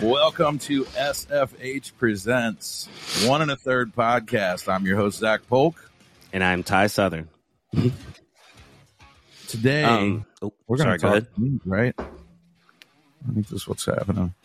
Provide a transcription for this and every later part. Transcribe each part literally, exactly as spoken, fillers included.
Welcome to S F H Presents One and a Third Podcast. I'm your host, Zach Polk. And I'm Ty Southern. Today, um, oh, we're going to talk, talk, go right? I think this is what's happening.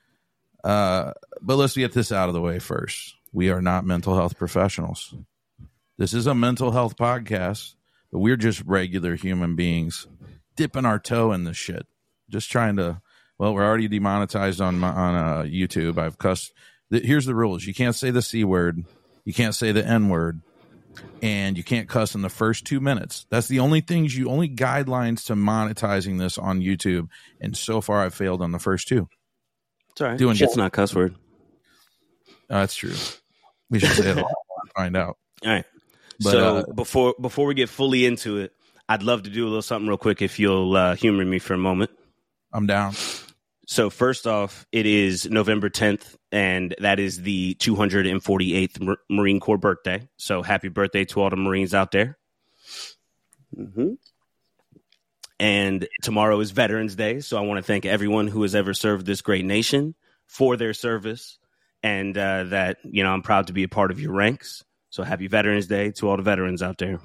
Uh, but let's get this out of the way first. We are not mental health professionals. This is a mental health podcast, but we're just regular human beings dipping our toe in this shit. Just trying to, well, we're already demonetized on my, on uh, YouTube. I've cussed. Here's the rules. You can't say the C word. You can't say the N word. And you can't cuss in the first two minutes. That's the only things you, only guidelines to monetizing this on YouTube. And so far, I've failed on the first two. It's all right. Doing Shit's not a cuss word. Oh, that's true. We should say it a lot more and find out. All right. But, so uh, before before we get fully into it, I'd love to do a little something real quick if you'll uh, humor me for a moment. I'm down. So first off, it is November tenth, and that is the two hundred forty-eighth Mar- Marine Corps birthday. So happy birthday to all the Marines out there. Mm-hmm. And tomorrow is Veterans Day, so I want to thank everyone who has ever served this great nation for their service, and uh, that, you know, I'm proud to be a part of your ranks. So happy Veterans Day to all the veterans out there.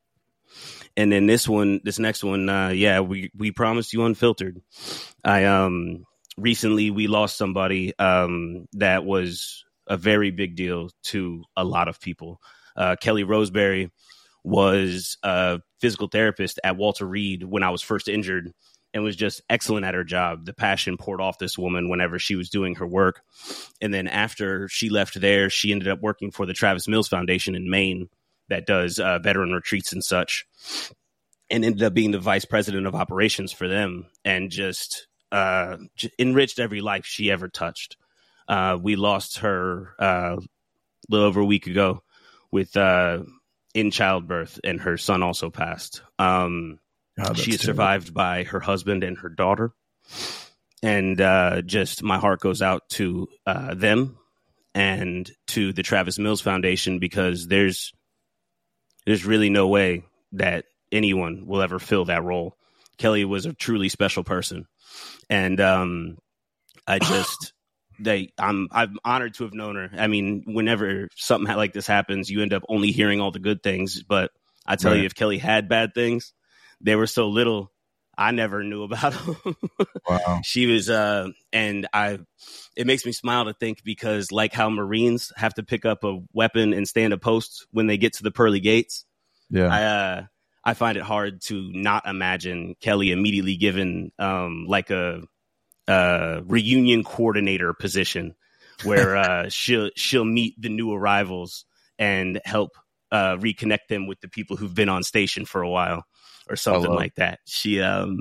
And then this one, this next one, uh, yeah, we, we promised you unfiltered. I um recently we lost somebody um that was a very big deal to a lot of people. Uh, Kelly Roseberry was a physical therapist at Walter Reed when I was first injured, and was just excellent at her job. The passion poured off this woman whenever she was doing her work. And then after she left there, she ended up working for the Travis Mills Foundation in Maine that does uh, veteran retreats and such, and ended up being the vice president of operations for them, and just uh, j- enriched every life she ever touched. Uh, we lost her uh, a little over a week ago with uh, in childbirth, and her son also passed. Um, God, she is terrible. survived by her husband and her daughter. And uh, just my heart goes out to uh, them and to the Travis Mills Foundation, because there's there's really no way that anyone will ever fill that role. Kelly was a truly special person. And um, I just, they, I'm, I'm honored to have known her. I mean, whenever something like this happens, you end up only hearing all the good things. But I tell Right. you, if Kelly had bad things, they were so little, I never knew about them. Wow. She was, uh, and I, it makes me smile to think, because like how Marines have to pick up a weapon and stand a post when they get to the pearly gates, Yeah. I, uh, I find it hard to not imagine Kelly immediately given um, like a, a reunion coordinator position where uh, she'll she'll meet the new arrivals and help uh, reconnect them with the people who've been on station for a while or something like that. She, um,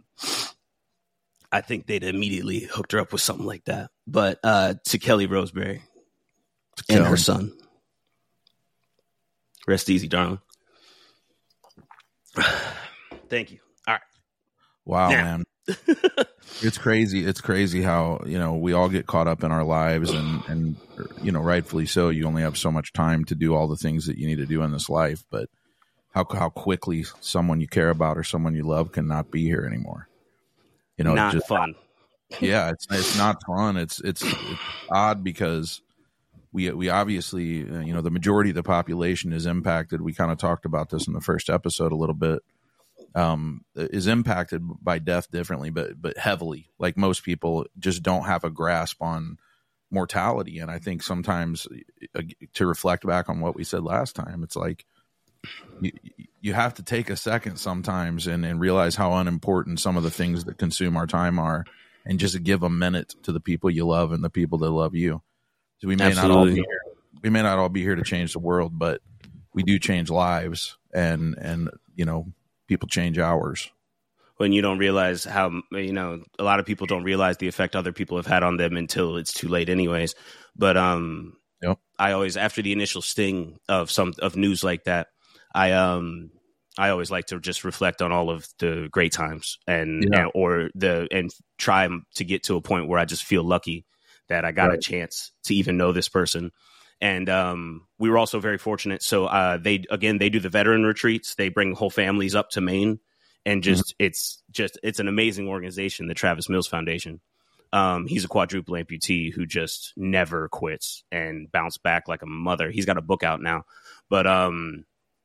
I think they'd immediately hooked her up with something like that. But uh, to Kelly Roseberry and Kelly. her son, rest easy, darling. Thank you. All right. Wow, Now. man. It's crazy. It's crazy how, you know, we all get caught up in our lives, and, and, you know, rightfully so. You only have so much time to do all the things that you need to do in this life, but how, how quickly someone you care about or someone you love cannot be here anymore. You know, Not just, fun. yeah, it's, it's not fun. It's, it's, it's odd because we, we obviously, uh, you know, the majority of the population is impacted. We kind of talked about this in the first episode a little bit. Um, is impacted by death differently, but but heavily. Like most people just don't have a grasp on mortality. And I think sometimes, uh, to reflect back on what we said last time, it's like you, you have to take a second sometimes and, and realize how unimportant some of the things that consume our time are, and just give a minute to the people you love and the people that love you. So we may Absolutely. not all be here. We may not all be here to change the world, but we do change lives, and and you know, people change ours. When you don't realize how, you know, a lot of people don't realize the effect other people have had on them until it's too late anyways. But um, Yep. I always, after the initial sting of some of news like that, I um, I always like to just reflect on all of the great times and, Yeah. and or the and try to get to a point where I just feel lucky that I got Right. a chance to even know this person. And um, we were also very fortunate. So uh, they, again, they do the veteran retreats. They bring whole families up to Maine, and just, mm-hmm. it's just, it's an amazing organization, the Travis Mills Foundation. Um, he's a quadruple amputee who just never quits and bounced back like a mother. He's got a book out now, but um,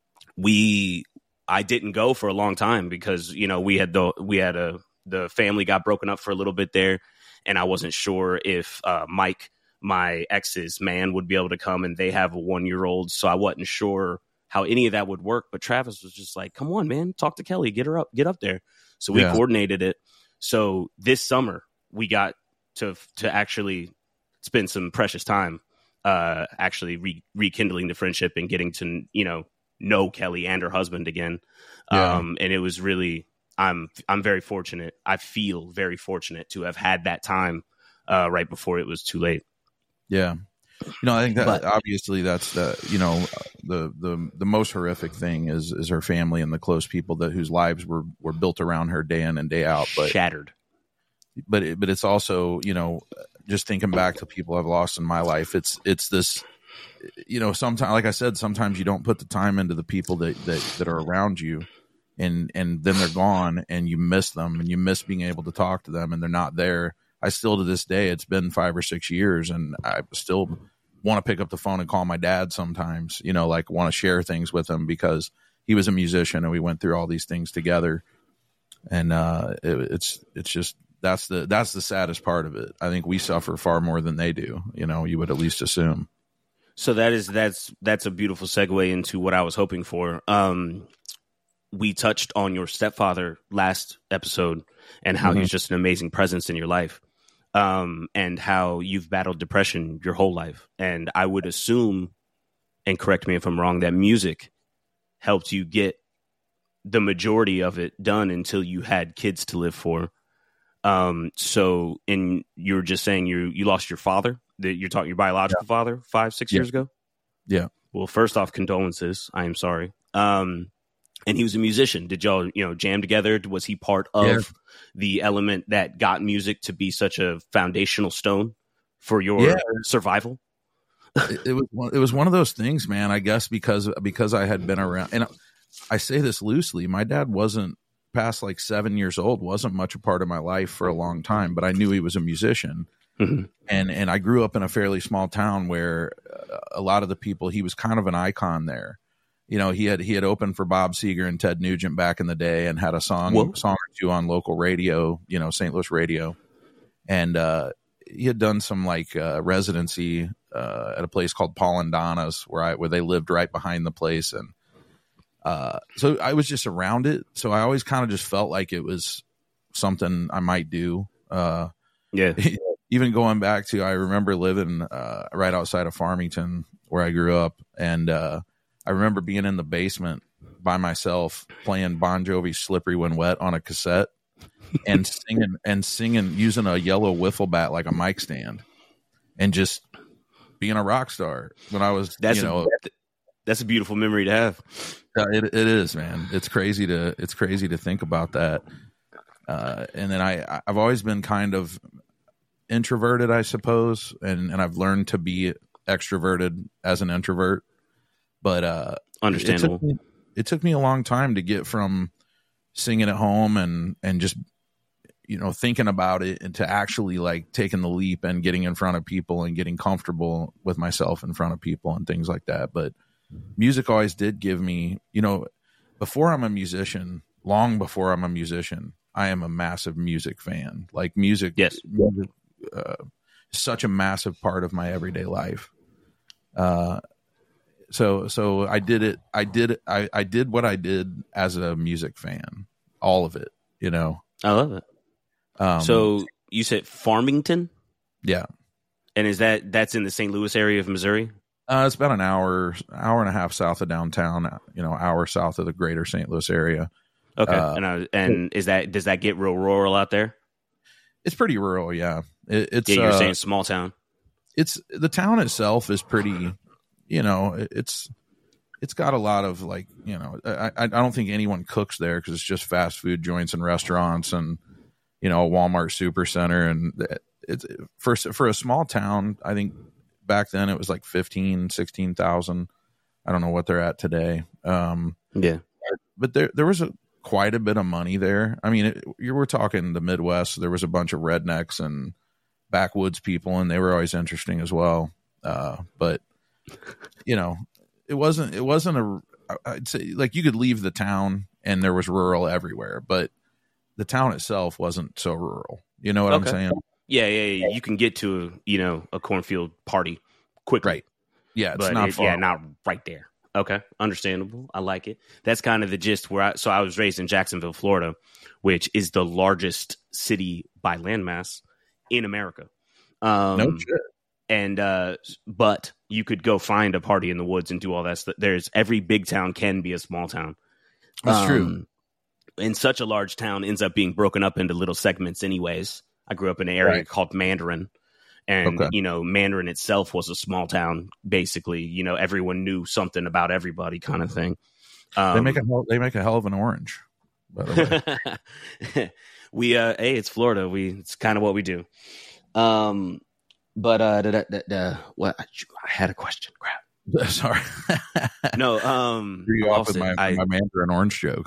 we I didn't go for a long time because you know we had the we had a the family got broken up for a little bit there, and I wasn't sure if uh, Mike, my ex's man, would be able to come, and they have a one year old, so I wasn't sure how any of that would work. But Travis was just like, "Come on, man, talk to Kelly, get her up, get up there." So we yeah. coordinated it. So this summer we got to to actually spend some precious time, uh, actually re- rekindling the friendship and getting to you know know Kelly and her husband again. Yeah. Um, and it was really, I'm I'm very fortunate. I feel very fortunate to have had that time uh, right before it was too late. Yeah. You know, I think that but, obviously that's the, you know, the, the, the most horrific thing is, is her family and the close people that whose lives were, were built around her day in and day out, but shattered. But, it, but it's also, you know, just thinking back to people I've lost in my life, it's, it's this, you know, sometimes, like I said, sometimes you don't put the time into the people that, that, that are around you, and, and then they're gone and you miss them and you miss being able to talk to them and they're not there. I still, to this day, it's been five or six years and I still want to pick up the phone and call my dad sometimes, you know, like want to share things with him because he was a musician and we went through all these things together. And, uh, it, it's, it's just, that's the, that's the saddest part of it. I think we suffer far more than they do, you know, you would at least assume. So that is, that's, that's a beautiful segue into what I was hoping for. Um, we touched on your stepfather last episode and how mm-hmm. he's just an amazing presence in your life. Um, and how you've battled depression your whole life. And I would assume, and correct me if I'm wrong, that music helped you get the majority of it done until you had kids to live for. Um, so, and you were just saying you you lost your father, that you're talking your biological yeah. father five, six yeah. years ago. Yeah. Well, first off, condolences. I am sorry. Um, and he was a musician. Did y'all, you know, jam together? Was he part of yeah. the element that got music to be such a foundational stone for your yeah. survival? it, it was one, it was one of those things, man. I guess because because I had been around, and I say this loosely. My dad wasn't past like seven years old. wasn't much a part of my life for a long time, but I knew he was a musician, mm-hmm. and and I grew up in a fairly small town where a lot of the people, he was kind of an icon there. You know, he had he had opened for Bob Seger and Ted Nugent back in the day, and had a song Whoa. song or two on local radio, you know, Saint Louis radio, and uh, he had done some like uh, residency uh, at a place called Paul and Donna's, where I where they lived right behind the place, and uh, so I was just around it. So I always kind of just felt like it was something I might do. Uh, yeah. Even going back to, I remember living uh, right outside of Farmington where I grew up, and uh, I remember being in the basement by myself playing Bon Jovi's "Slippery When Wet" on a cassette and singing and singing using a yellow wiffle bat like a mic stand, and just being a rock star when I was, that's you know, a, that's a beautiful memory to have. Uh, it it is, man. It's crazy to it's crazy to think about that. Uh, and then I I've always been kind of introverted, I suppose, and and I've learned to be extroverted as an introvert. But uh, understandable. It took, me, it took me a long time to get from singing at home and and just, you know, thinking about it, and to actually like taking the leap and getting in front of people and getting comfortable with myself in front of people and things like that. But music always did give me, you know, before I'm a musician, long before I'm a musician, I am a massive music fan. Like music, yes, music, uh, such a massive part of my everyday life. Uh, So, so I did it. I did. I, I did what I did as a music fan, all of it. You know, I love it. Um, so you said Farmington, yeah, and is that that's in the Saint Louis area of Missouri? Uh, it's about an hour, hour and a half south of downtown. You know, hour south of the greater Saint Louis area. Okay, uh, and I, and is that does that get real rural out there? It's pretty rural, yeah. It, it's yeah, you're uh, saying small town. It's the town itself is pretty. You know, it's it's got a lot of like, you know, I I don't think anyone cooks there because it's just fast food joints and restaurants and, you know, a Walmart supercenter, and it's for for a small town. I think back then it was like fifteen, sixteen thousand. I don't know what they're at today. Um, yeah, but there there was a quite a bit of money there. I mean, it, you were talking the Midwest. There was a bunch of rednecks and backwoods people, and they were always interesting as well. Uh, but you know, it wasn't it wasn't a I'd say like you could leave the town and there was rural everywhere, but the town itself wasn't so rural. You know what okay. I'm saying? Yeah, yeah, yeah. You can get to you know a cornfield party quickly, right? Yeah, it's but not it, far. Yeah, not right there. Okay, understandable. I like it. That's kind of the gist. Where I so I was raised in Jacksonville, Florida, which is the largest city by landmass in America. Um, no shit. And uh, but you could go find a party in the woods and do all that stuff. There's every big town can be a small town. That's um, true. And such a large town ends up being broken up into little segments, anyways. I grew up in an area right. called Mandarin. And, okay. you know, Mandarin itself was a small town, basically. You know, everyone knew something about everybody kind of thing. Um, they make a hell, they make a hell of an orange, by the way. we, uh, hey, it's Florida. We It's kind of what we do. Um, but, uh, da, da, da, da, what? I had a question. Crap. Sorry. no, um, threw you off with my, I, my Mandarin orange joke.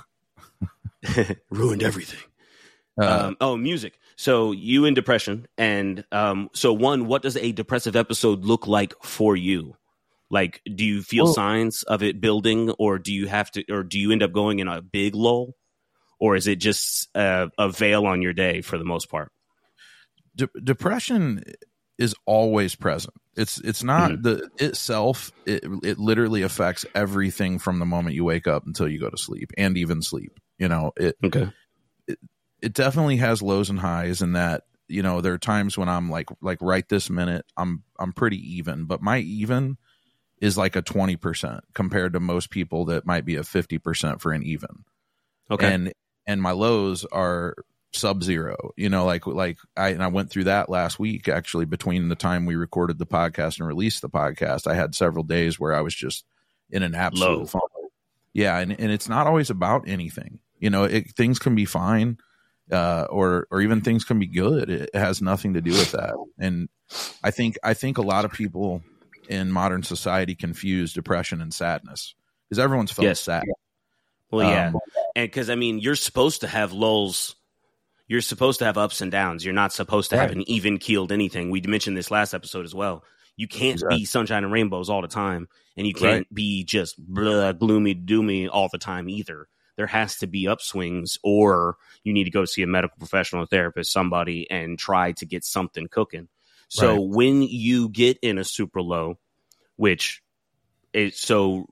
Ruined everything. Uh, um, oh, music. So you in depression, and um, so one, what does a depressive episode look like for you? Like, do you feel well, signs of it building, or do you have to, or do you end up going in a big lull, or is it just uh, a veil on your day for the most part? De- depression is always present. It's it's not mm-hmm. the itself. It it literally affects everything from the moment you wake up until you go to sleep, and even sleep. You know it. Okay. It, It definitely has lows and highs, in that, you know, there are times when I'm like, like right this minute, I'm, I'm pretty even, but my even is like a twenty percent compared to most people that might be a fifty percent for an even. Okay. And, and my lows are sub-zero, you know, like, like I, and I went through that last week, actually, between the time we recorded the podcast and released the podcast. I had several days where I was just in an absolute fumble. Yeah. And, and it's not always about anything, you know, it, things can be fine. Uh, or or even things can be good. It has nothing to do with that. And I think I think a lot of people in modern society confuse depression and sadness, because everyone's felt yes. sad. Well, yeah, um, and because I mean, you're supposed to have lulls. You're supposed to have ups and downs. You're not supposed to right. have an even keeled anything. We mentioned this last episode as well. You can't exactly. be sunshine and rainbows all the time, and you can't right. be just blah, gloomy doomy all the time either. There has to be upswings, or you need to go see a medical professional, a therapist, somebody, and try to get something cooking. So right. when you get in a super low, which is so,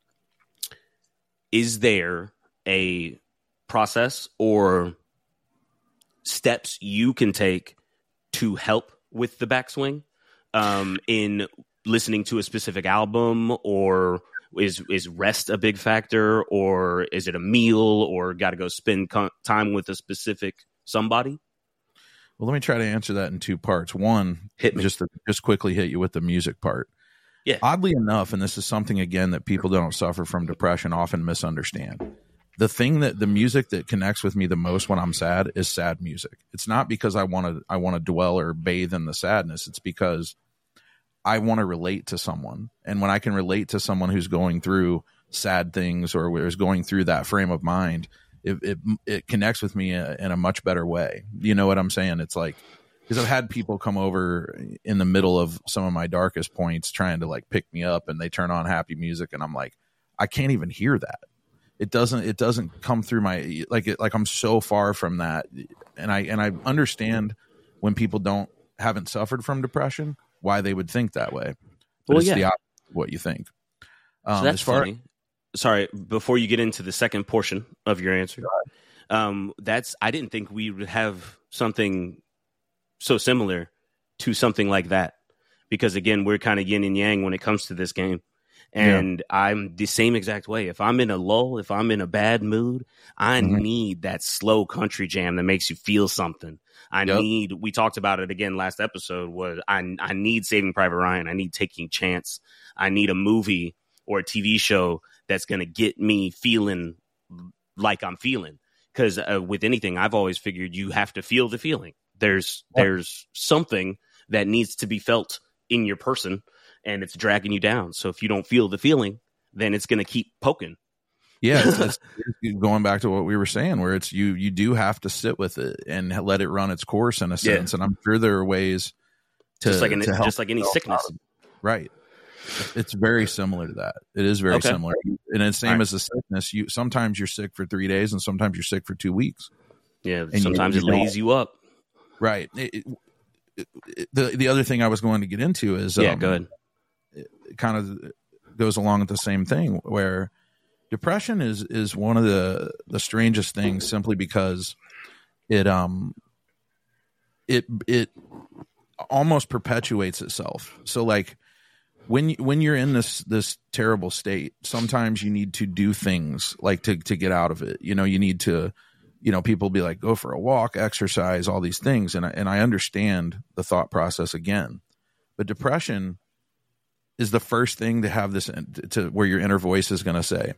is there a process or steps you can take to help with the backswing, um, in listening to a specific album, or Is is rest a big factor, or is it a meal, or got to go spend co- time with a specific somebody? Well, let me try to answer that in two parts. One, hit me. just to, just quickly hit you with the music part. Yeah. Oddly enough, and this is something again that people that don't suffer from depression often misunderstand. The thing that the music that connects with me the most when I'm sad is sad music. It's not because I want to I want to dwell or bathe in the sadness. It's because I want to relate to someone. And when I can relate to someone who's going through sad things, or is going through that frame of mind, it it, it connects with me in a much better way. You know what I'm saying? It's like, because I've had people come over in the middle of some of my darkest points trying to like pick me up, and they turn on happy music, and I'm like, I can't even hear that. It doesn't, it doesn't come through my, like, it, like I'm so far from that. And I, and I understand when people don't, haven't suffered from depression, why they would think that way. But well, it's yeah. the opposite of what you think. Um, so that's as far, funny. Sorry, before you get into the second portion of your answer, um, that's I didn't think we would have something so similar to something like that, because again, we're kind of yin and yang when it comes to this game. And yeah. I'm the same exact way. If I'm in a lull, if I'm in a bad mood, I mm-hmm. need that slow country jam that makes you feel something. I yep. need, we talked about it again last episode, was I, I need Saving Private Ryan. I need Taking Chance. I need a movie or a T V show that's going to get me feeling like I'm feeling. Because uh, with anything, I've always figured you have to feel the feeling. There's yep. there's something that needs to be felt in your person, and it's dragging you down. So if you don't feel the feeling, then it's going to keep poking. Yeah, it's, it's going back to what we were saying, where it's you you do have to sit with it and let it run its course in a sense. Yeah. And I'm sure there are ways to, just like an, to help just like any sickness. Right. It's very similar to that. It is very Okay. similar. And it's same Right. as a sickness. You sometimes you're sick for three days and sometimes you're sick for two weeks. Yeah, And sometimes you, it you lays you up. Right. It, it, it, the the other thing I was going to get into is Yeah, um, go ahead. It kind of goes along with the same thing, where depression is is one of the the strangest things, simply because it um it it almost perpetuates itself. So like when when you're in this this terrible state, sometimes you need to do things like to to get out of it. You know, you need to, you know, people be like, go for a walk, exercise, all these things, and I, and I understand the thought process again, but depression is the first thing to have this to where your inner voice is going to say,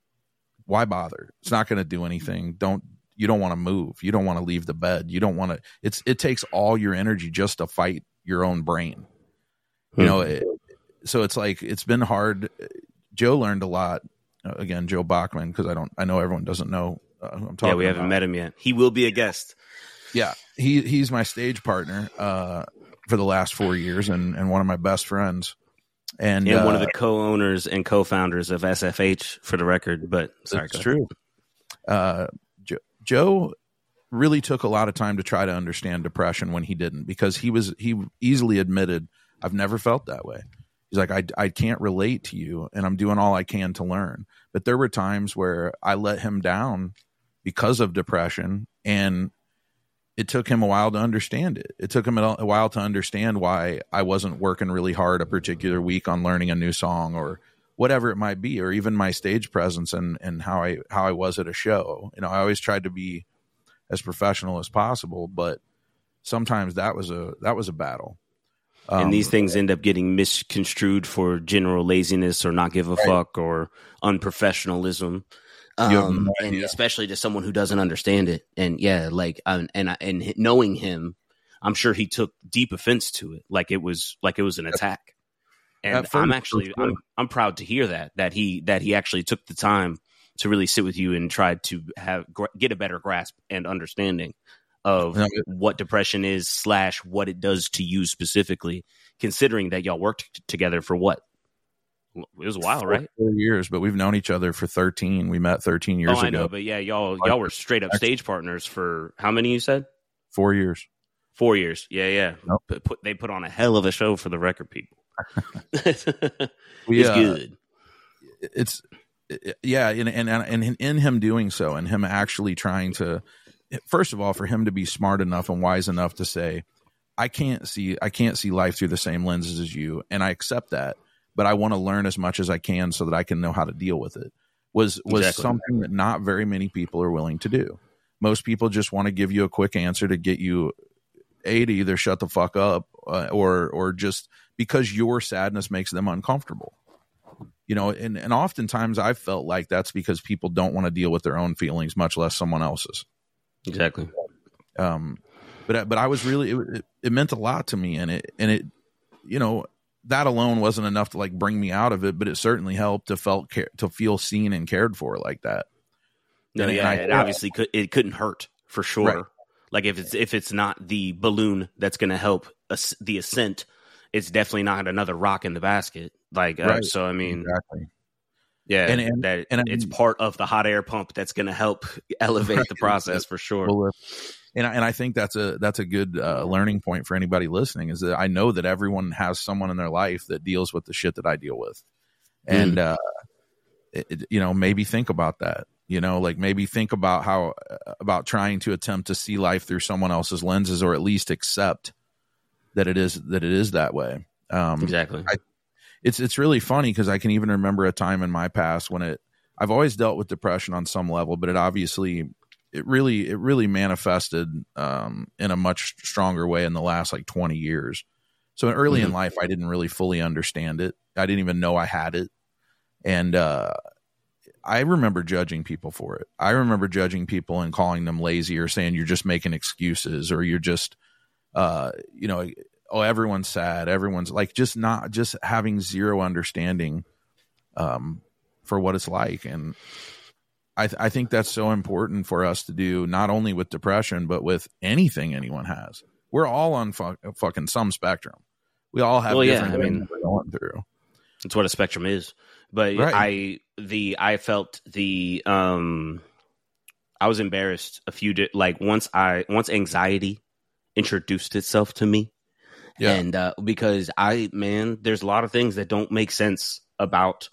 why bother? It's not going to do anything. Don't, you don't want to move. You don't want to leave the bed. You don't want to, it's, it takes all your energy just to fight your own brain. You know, it, so it's like, it's been hard. Joe learned a lot. Uh, again, Joe Bachman, because I don't, I know everyone doesn't know uh, who I'm talking about. Yeah, we haven't about. met him yet. He will be a guest. Yeah. He, he's my stage partner uh, for the last four years and, and one of my best friends. And, and uh, one of the co-owners and co-founders of S F H, for the record. But sorry, it's true. Uh, Joe, Joe really took a lot of time to try to understand depression when he didn't, because he was he easily admitted, I've never felt that way. He's like, I I can't relate to you, and I'm doing all I can to learn. But there were times where I let him down because of depression, and it took him a while to understand it. It took him a while to understand why I wasn't working really hard a particular week on learning a new song or whatever it might be, or even my stage presence and, and how I, how I was at a show. You know, I always tried to be as professional as possible, but sometimes that was a, that was a battle. Um, and these things end up getting misconstrued for general laziness or not give a right. fuck or unprofessionalism. Um, no and especially to someone who doesn't understand it. And yeah, like, um, and, and knowing him, I'm sure he took deep offense to it. Like it was, like it was an attack. And I'm actually, I'm, I'm proud to hear that, that he, that he actually took the time to really sit with you and tried to have, get a better grasp and understanding of no, it, what depression is slash what it does to you specifically, considering that y'all worked t- together for what? It was a while, four, right? Four years, but we've known each other for thirteen. We met thirteen years oh, I ago. know, but yeah, y'all y'all were straight up stage partners for how many? You said four years. Four years. Yeah, yeah. Nope. Put, put, they put on a hell of a show for the record people. it's yeah, good. It's yeah, and, and and in him doing so, and him actually trying to, first of all, for him to be smart enough and wise enough to say, I can't see I can't see life through the same lenses as you, and I accept that. But I want to learn as much as I can so that I can know how to deal with it, was was exactly. something that not very many people are willing to do. Most people just want to give you a quick answer to get you a to either shut the fuck up uh, or or just because your sadness makes them uncomfortable. You know, and, and oftentimes I've felt like that's because people don't want to deal with their own feelings, much less someone else's. Exactly. Um, but but I was really it, it, it meant a lot to me, and it and it you know. That alone wasn't enough to like bring me out of it, but it certainly helped to felt care, to feel seen and cared for like that. No, and yeah, I, it obviously could, it couldn't hurt for sure. Right. Like if it's if it's not the balloon that's going to help us, the ascent, it's definitely not another rock in the basket. Like uh, right. so, I mean, exactly. Yeah, and, and that and it's I mean, part of the hot air pump that's going to help elevate right. the process for sure. Well, And I, and I think that's a that's a good uh, learning point for anybody listening, is that I know that everyone has someone in their life that deals with the shit that I deal with. And, mm. uh, it, it, you know, maybe think about that, you know, like maybe think about how about trying to attempt to see life through someone else's lenses, or at least accept that it is that it is that way. Um, exactly. I, it's it's really funny because I can even remember a time in my past when it I've always dealt with depression on some level, but it obviously It really, it really manifested um, in a much stronger way in the last like twenty years. So early mm-hmm. in life, I didn't really fully understand it. I didn't even know I had it. And uh, I remember judging people for it. I remember judging people and calling them lazy, or saying you're just making excuses, or you're just, uh, you know, oh, everyone's sad. Everyone's like, just not, just having zero understanding um, for what it's like. And I, th- I think that's so important for us to do, not only with depression, but with anything anyone has. We're all on fu- fucking some spectrum. we all have well, different yeah, I things mean, we're going through. That's what a spectrum is. But Right. I the I felt the um I was embarrassed a few di- like once I once anxiety introduced itself to me. Yeah. And uh, because I man, there's a lot of things that don't make sense about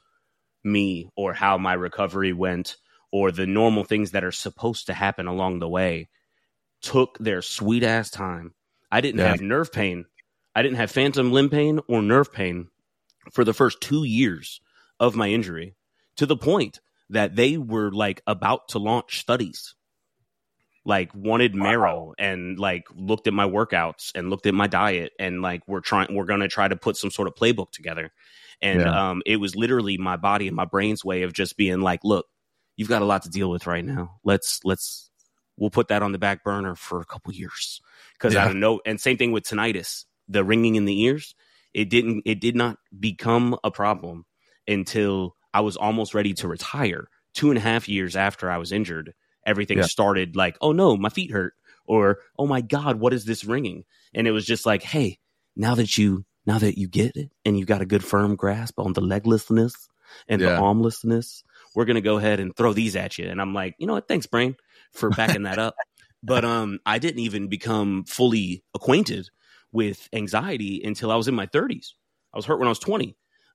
me or how my recovery went or the normal things that are supposed to happen along the way took their sweet ass time. I didn't Yeah. have nerve pain. I didn't have phantom limb pain or nerve pain for the first two years of my injury, to the point that they were like about to launch studies, like wanted marrow and like looked at my workouts and looked at my diet and like we're trying, we're going to try to put some sort of playbook together. And Yeah. um, it was literally my body and my brain's way of just being like, look, you've got a lot to deal with right now. Let's, let's, we'll put that on the back burner for a couple years. Cause Yeah. I don't know. And same thing with tinnitus, the ringing in the ears. It didn't, it did not become a problem until I was almost ready to retire. Two and a half years after I was injured, everything Yeah. started like, oh no, my feet hurt, or, oh my God, what is this ringing? And it was just like, hey, now that you, now that you get it and you got a good firm grasp on the leglessness and Yeah. the armlessness, we're going to go ahead and throw these at you. And I'm like, you know what? Thanks, brain, for backing that up. But um, I didn't even become fully acquainted with anxiety until I was in my thirties. I was hurt when I was twenty.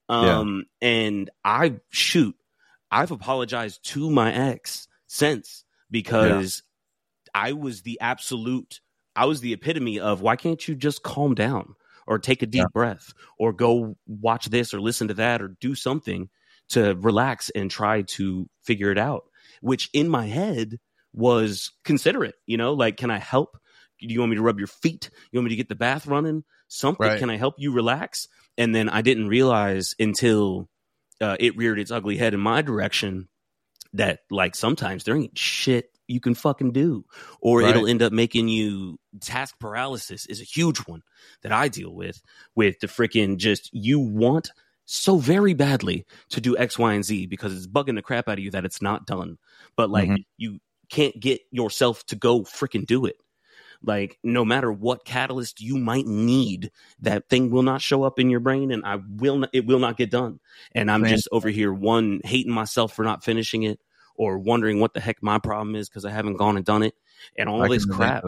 Um, yeah. And I, shoot, I've apologized to my ex since, because yeah. I was the absolute, I was the epitome of, why can't you just calm down or take a deep yeah. breath or go watch this or listen to that or do something to relax and try to figure it out, which in my head was considerate, you know, like, can I help? Do you want me to rub your feet? You want me to get the bath running? Something. Right. Can I help you relax? And then I didn't realize until uh, it reared its ugly head in my direction that, like, sometimes there ain't shit you can fucking do, or right. it'll end up making you, task paralysis is a huge one that I deal with, with the freaking just, you want so very badly to do X, Y, and Z because it's bugging the crap out of you that it's not done. But like, mm-hmm. you can't get yourself to go freaking do it. Like, no matter what catalyst you might need, that thing will not show up in your brain, and I will not, it will not get done. And I'm Man. just over here, one, hating myself for not finishing it, or wondering what the heck my problem is because I haven't gone and done it, and all I this crap.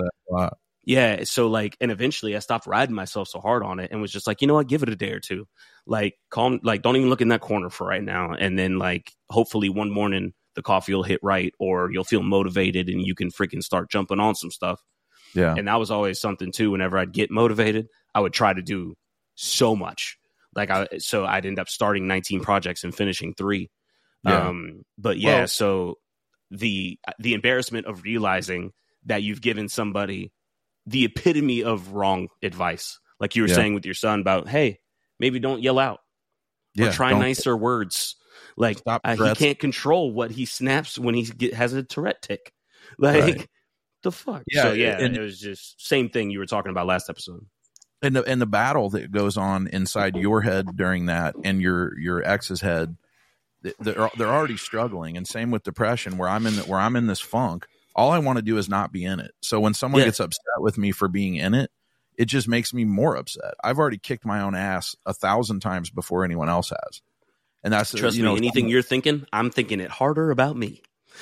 Yeah. So like, and eventually I stopped riding myself so hard on it and was just like, you know what, give it a day or two. Like, calm, like, don't even look in that corner for right now. And then like, hopefully one morning the coffee will hit right, or you'll feel motivated and you can freaking start jumping on some stuff. Yeah. And that was always something too. Whenever I'd get motivated, I would try to do so much. Like I, so I'd end up starting nineteen projects and finishing three. Yeah. Um, but yeah, well, so the, the embarrassment of realizing that you've given somebody the epitome of wrong advice. Like you were yeah. saying with your son about, hey, maybe don't yell out or yeah, try nicer words. Like uh, he can't control what he snaps when he get, has a Tourette tick. Like, right. the fuck? Yeah, so yeah, and it was just same thing you were talking about last episode. And the and the battle that goes on inside your head during that, and your your ex's head, they're they're already struggling. And same with depression, where I'm in the, where I'm in this funk. All I want to do is not be in it. So when someone yeah. gets upset with me for being in it, it just makes me more upset. I've already kicked my own ass a thousand times before anyone else has. And that's trust you me, know, anything you're thinking, I'm thinking it harder about me.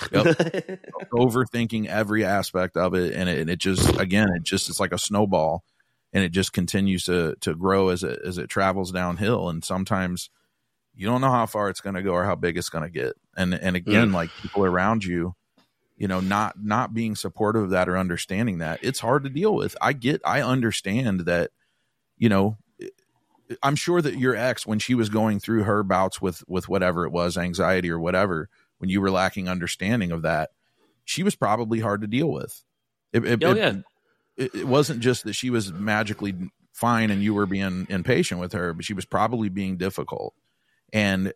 Yep. Overthinking every aspect of it, and it, and it just again it just it's like a snowball, and it just continues to to grow as it as it travels downhill. And sometimes you don't know how far it's going to go or how big it's going to get. And and again, mm. like people around you, you know, not not being supportive of that or understanding that, it's hard to deal with. I get I understand that, you know, I'm sure that your ex, when she was going through her bouts with with whatever it was, anxiety or whatever, when you were lacking understanding of that, she was probably hard to deal with. It, it, oh, yeah. it, it wasn't just that she was magically fine and you were being impatient with her, but she was probably being difficult. And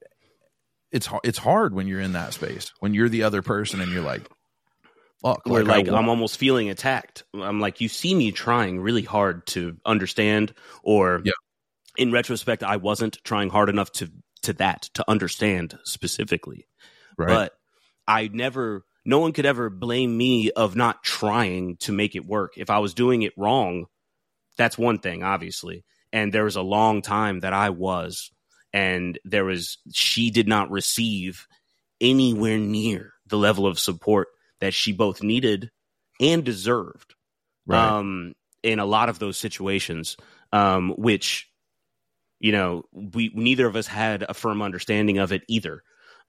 it's it's hard when you're in that space, when you're the other person and you're like, fuck. Where like, like I'm almost feeling attacked. I'm like, you see me trying really hard to understand, or yeah. in retrospect, I wasn't trying hard enough to to that, to understand specifically. Right. But I never, no one could ever blame me of not trying to make it work. If I was doing it wrong, that's one thing, obviously. And there was a long time that I was, and there was, she did not receive anywhere near the level of support that she both needed and deserved. Right. Um, in a lot of those situations, um, which, you know, we neither of us had a firm understanding of it either.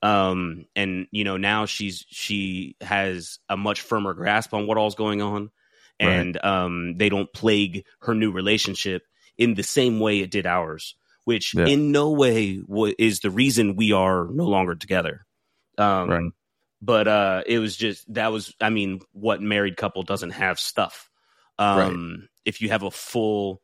Um, and, you know, now she's she has a much firmer grasp on what all's going on. And right. um, they don't plague her new relationship in the same way it did ours, which yeah. in no way w- is the reason we are no longer together. Um, right. But uh, it was just, that was, I mean, what married couple doesn't have stuff. Um, right. If you have a full,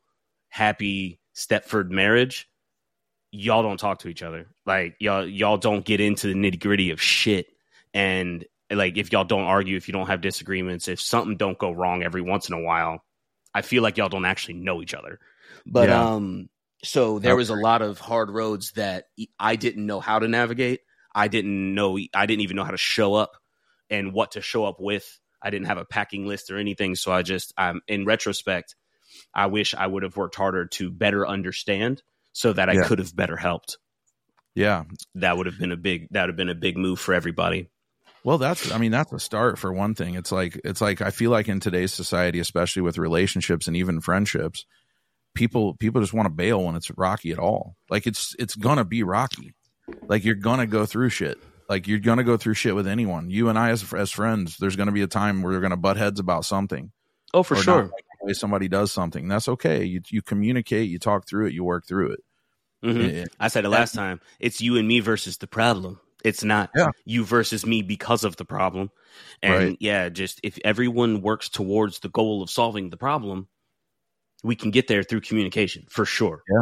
happy Stepford marriage, y'all don't talk to each other. Like y'all, y'all don't get into the nitty gritty of shit. And like, if y'all don't argue, if you don't have disagreements, if something don't go wrong every once in a while, I feel like y'all don't actually know each other. But yeah. um, so there was a lot of hard roads that I didn't know how to navigate. I didn't know, I didn't even know how to show up and what to show up with. I didn't have a packing list or anything. So I just, um, in retrospect, I wish I would have worked harder to better understand so that I yeah. could have better helped. Yeah. That would have been a big, that would have been a big move for everybody. Well, that's, I mean, that's a start for one thing. It's like, it's like, I feel like in today's society, especially with relationships and even friendships, people, people just want to bail when it's rocky at all. Like it's, it's going to be rocky. Like you're going to go through shit. Like you're going to go through shit with anyone. You and I as, as friends, there's going to be a time where you're going to butt heads about something. Oh, for sure. Like the way somebody does something. That's okay. You, you communicate, you talk through it, you work through it. Mm-hmm. it I said it last time. It's you and me versus the problem. It's not yeah. you versus me because of the problem. And right. yeah, just if everyone works towards the goal of solving the problem, we can get there through communication for sure. Yeah.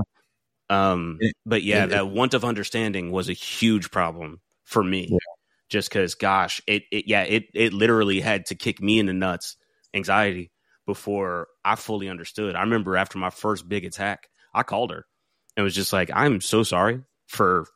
Um, it, but yeah, it, that want of understanding was a huge problem for me yeah. just cause gosh, it, it, yeah, it, it literally had to kick me in the nuts, anxiety before I fully understood. I remember after my first big attack, I called her and was just like, I'm so sorry for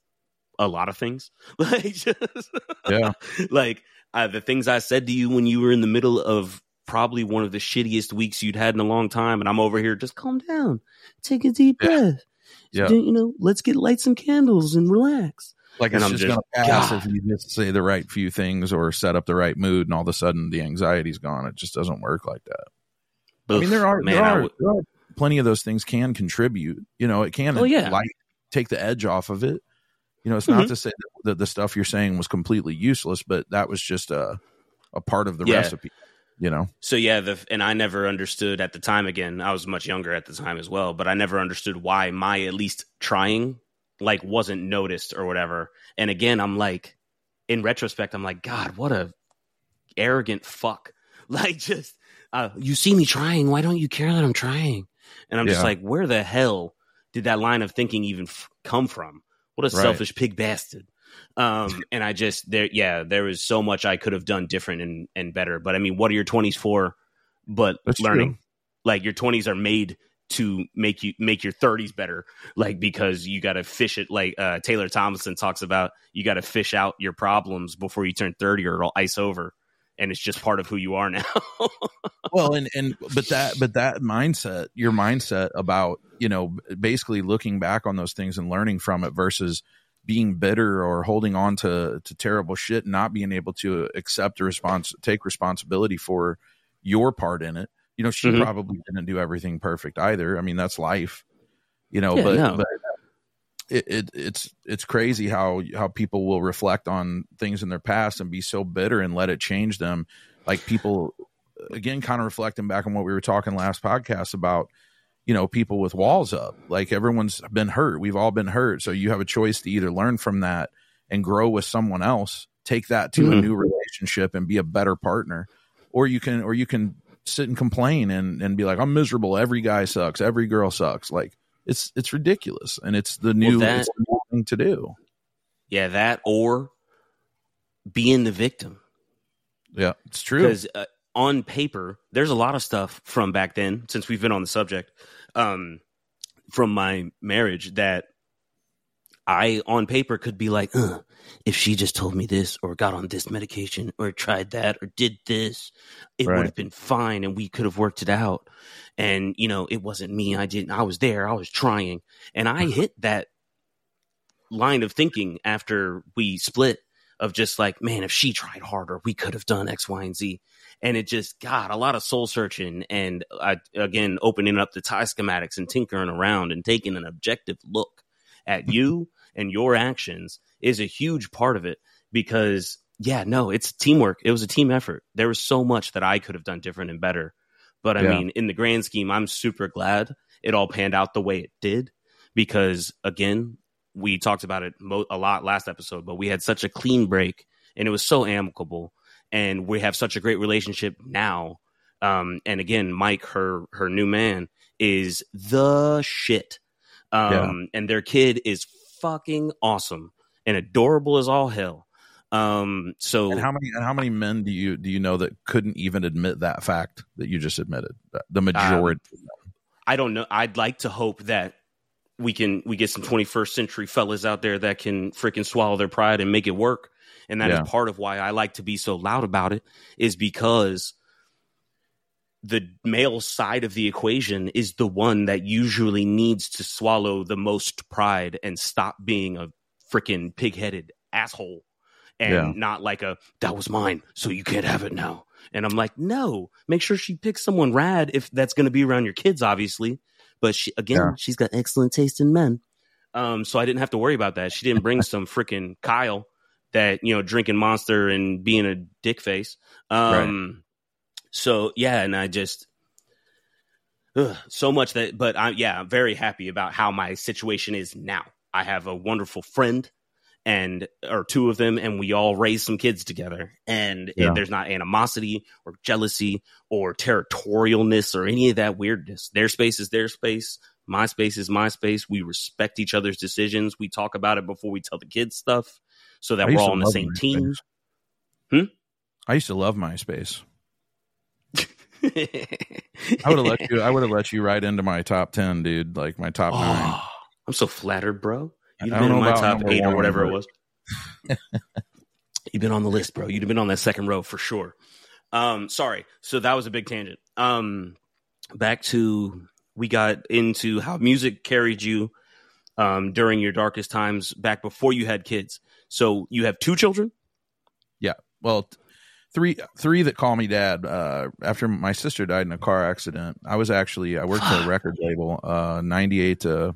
a lot of things. Like, just, yeah, like uh, the things I said to you when you were in the middle of probably one of the shittiest weeks you'd had in a long time. And I'm over here, just calm down, take a deep yeah. breath. Yeah. You know, let's get light some candles and relax. Like and it's I'm just, just going to pass God. If you just say the right few things or set up the right mood, and all of a sudden the anxiety's gone. It just doesn't work like that. Oof, I mean, there are, man, there, are w- there are plenty of those things can contribute. You know, it can oh, yeah. like take the edge off of it. You know, it's mm-hmm. not to say that the stuff you're saying was completely useless, but that was just a a part of the yeah. recipe. You know, so yeah, the and I never understood at the time. Again, I was much younger at the time as well, but I never understood why my at least trying like wasn't noticed or whatever. And again, I'm like, in retrospect, I'm like, God, what a arrogant fuck. Like, just uh, you see me trying, why don't you care that I'm trying? And I'm yeah. just like, where the hell did that line of thinking even f- come from? What a right. selfish pig bastard. Um, and I just, there, yeah, there was so much I could have done different and, and better. But I mean, what are your twenties for? But That's learning, true. Like your twenties are made to make you make your thirties better. Like, because you got to fish it. Like uh, Taylor Tomlinson talks about, you got to fish out your problems before you turn thirty or it'll ice over. And it's just part of who you are now. Well, and, and, but that, but that mindset, your mindset about, you know, basically looking back on those things and learning from it versus being bitter or holding on to, to terrible shit, and not being able to accept the response, take responsibility for your part in it. You know, she mm-hmm. probably didn't do everything perfect either. I mean, that's life, you know, yeah, but, no. but it, it, it's, it's crazy how, how people will reflect on things in their past and be so bitter and let it change them. Like people, again, kind of reflecting back on what we were talking last podcast about, you know, people with walls up. Like everyone's been hurt. We've all been hurt. So you have a choice to either learn from that and grow with someone else, take that to mm-hmm. a new relationship and be a better partner, or you can, or you can sit and complain and, and be like, I'm miserable. Every guy sucks. Every girl sucks. Like it's, it's ridiculous. And it's the new, well, that, it's the new thing to do. Yeah. That, or being the victim. Yeah, it's true. Because uh, on paper, there's a lot of stuff from back then, since we've been on the subject, um, from my marriage that I, on paper, could be like, uh, if she just told me this or got on this medication or tried that or did this, it Right. would have been fine and we could have worked it out. And, you know, it wasn't me. I didn't. I was there. I was trying. And I hit that line of thinking after we split of just like, man, if she tried harder, we could have done X, Y, and Z. And it just got a lot of soul searching and, I, again, opening up the tie schematics and tinkering around and taking an objective look at you and your actions is a huge part of it because, yeah, no, it's teamwork. It was a team effort. There was so much that I could have done different and better. But I yeah. mean, in the grand scheme, I'm super glad it all panned out the way it did because, again, we talked about it mo- a lot last episode, but we had such a clean break and it was so amicable and we have such a great relationship now. Um, and again, Mike, her, her new man is the shit. Um, yeah. And their kid is fucking awesome and adorable as all hell. Um, so and how many, and how many men do you, do you know that couldn't even admit that fact that you just admitted? The majority. Um, I don't know. I'd like to hope that we can, we get some twenty-first century fellas out there that can freaking swallow their pride and make it work. And that yeah. is part of why I like to be so loud about it is because the male side of the equation is the one that usually needs to swallow the most pride and stop being a freaking pig-headed asshole and yeah. not like a, that was mine, so you can't have it now. And I'm like, no, make sure she picks someone rad if that's going to be around your kids, obviously. But she, again, yeah. she's got excellent taste in men. Um, so I didn't have to worry about that. She didn't bring some freaking Kyle that, you know, drinking Monster and being a dick face. Um, right. So, yeah, and I just, ugh, so much that, but I, yeah, I'm very happy about how my situation is now. I have a wonderful friend and, or two of them, and we all raise some kids together. And, yeah. and there's not animosity or jealousy or territorialness or any of that weirdness. Their space is their space. My space is my space. We respect each other's decisions. We talk about it before we tell the kids stuff so that we're all on the same team. Hmm? I used to love MySpace. I would have let you. I would have let you right into my top ten, dude. Like my top oh, nine. I'm so flattered, bro. You'd have been in my top eight or whatever it was. You've been on the list, bro. You'd have been on that second row for sure. Um, sorry. So that was a big tangent. Um, back to we got into how music carried you um, during your darkest times back before you had kids. So you have two children? Yeah. Well. Three, three that call me dad. Uh, after my sister died in a car accident, I was actually I worked for a record label, uh, ninety-eight to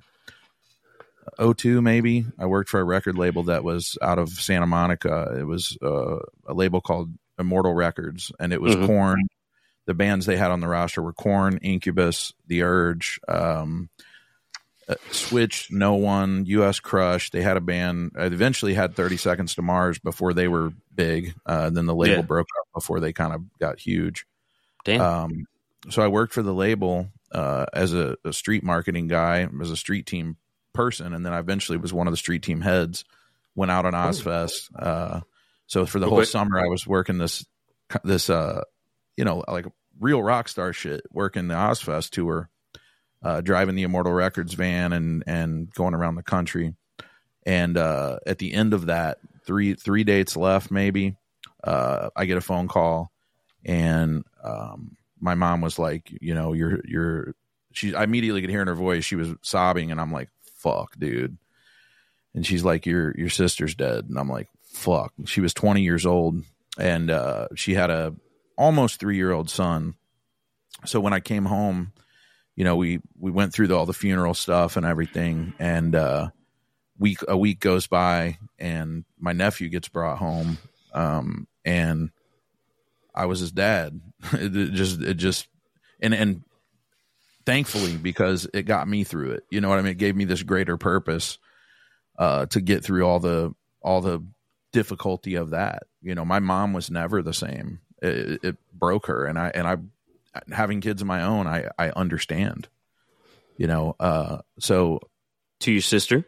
oh two maybe. I worked for a record label that was out of Santa Monica. It was uh, a label called Immortal Records, and it was mm-hmm. Korn. The bands they had on the roster were Korn, Incubus, The Urge, um, uh, Switch, No One, U S Crush. They had a band. I eventually had thirty Seconds to Mars before they were big. Uh, then the label yeah. broke up before they kind of got huge. Damn. Um, so I worked for the label uh, as a, a street marketing guy, as a street team person, and then I eventually was one of the street team heads. Went out on Ozfest. Uh, so for the Real whole quick. summer, I was working this this uh, you know, like real rock star shit, working the Ozfest tour, uh, driving the Immortal Records van and and going around the country. And uh, at the end of that, three three dates left, maybe, uh, I get a phone call, and um, my mom was like, you know, you're you're. She I immediately could hear in her voice she was sobbing, and I'm like, fuck, dude. And she's like, your your sister's dead, and I'm like, fuck. She was twenty years old, and uh, she had a almost three year old son. So when I came home, you know, we we went through the, all the funeral stuff and everything, and. Uh, Week a week goes by, and my nephew gets brought home, um, and I was his dad. It, it just, it just, and and thankfully, because it got me through it. You know what I mean? It gave me this greater purpose uh, to get through all the all the difficulty of that. You know, my mom was never the same. It, it broke her, and I and I having kids of my own, I I understand. You know, uh, so to your sister.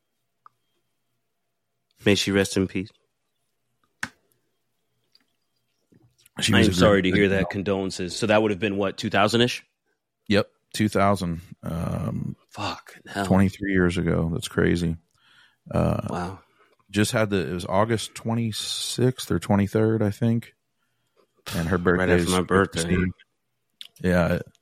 May she rest in peace. She I'm sorry to hear that. Condolences. So that would have been what, two thousand ish? Yep, two thousand. Um, Fuck. Hell. twenty-three years ago. That's crazy. Uh, wow. Just had the, it was August twenty-sixth or twenty-third, I think. And her birthday right after my birthday. Yeah. It,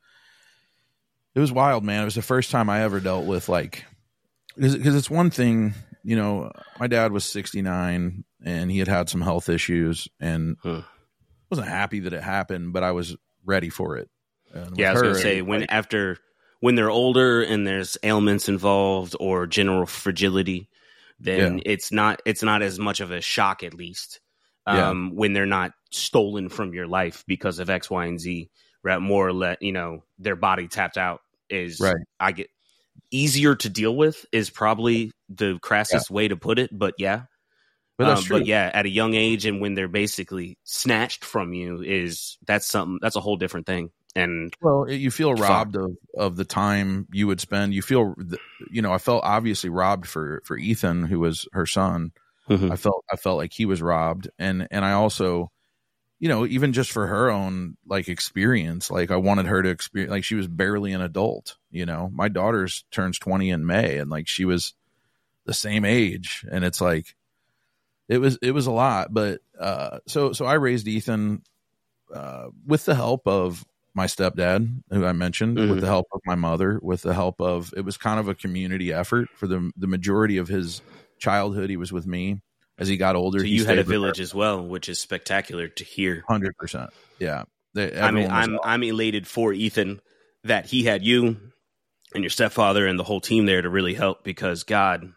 it was wild, man. It was the first time I ever dealt with like, because it's one thing, you know, my dad was sixty-nine and he had had some health issues and huh. wasn't happy that it happened, but I was ready for it. And yeah, I was going to say, when like, after, when they're older and there's ailments involved or general fragility, then yeah. it's not it's not as much of a shock, at least, um, yeah. when they're not stolen from your life because of X, Y, and Z. Right, more or less, you know, their body tapped out is right. I get easier to deal with is probably the crassest yeah. way to put it, but yeah, but that's um, true. But yeah, at a young age and when they're basically snatched from you, is that's something that's a whole different thing. And well, you feel robbed of, of the time you would spend. You feel, you know, I felt obviously robbed for, for Ethan, who was her son. Mm-hmm. I felt, I felt like he was robbed. And, and I also, you know, even just for her own like experience, like I wanted her to experience, like she was barely an adult, you know, my daughter's turns twenty in May and like she was the same age. And it's like, it was, it was a lot, but, uh, so, so I raised Ethan, uh, with the help of my stepdad, who I mentioned, mm-hmm. with the help of my mother, with the help of, it was kind of a community effort for the the majority of his childhood. He was with me. As he got older, so he you had a village as well, which is spectacular to hear. one hundred percent. Yeah. They, I mean, I'm awesome. I'm elated for Ethan that he had you and your stepfather and the whole team there to really help, because God,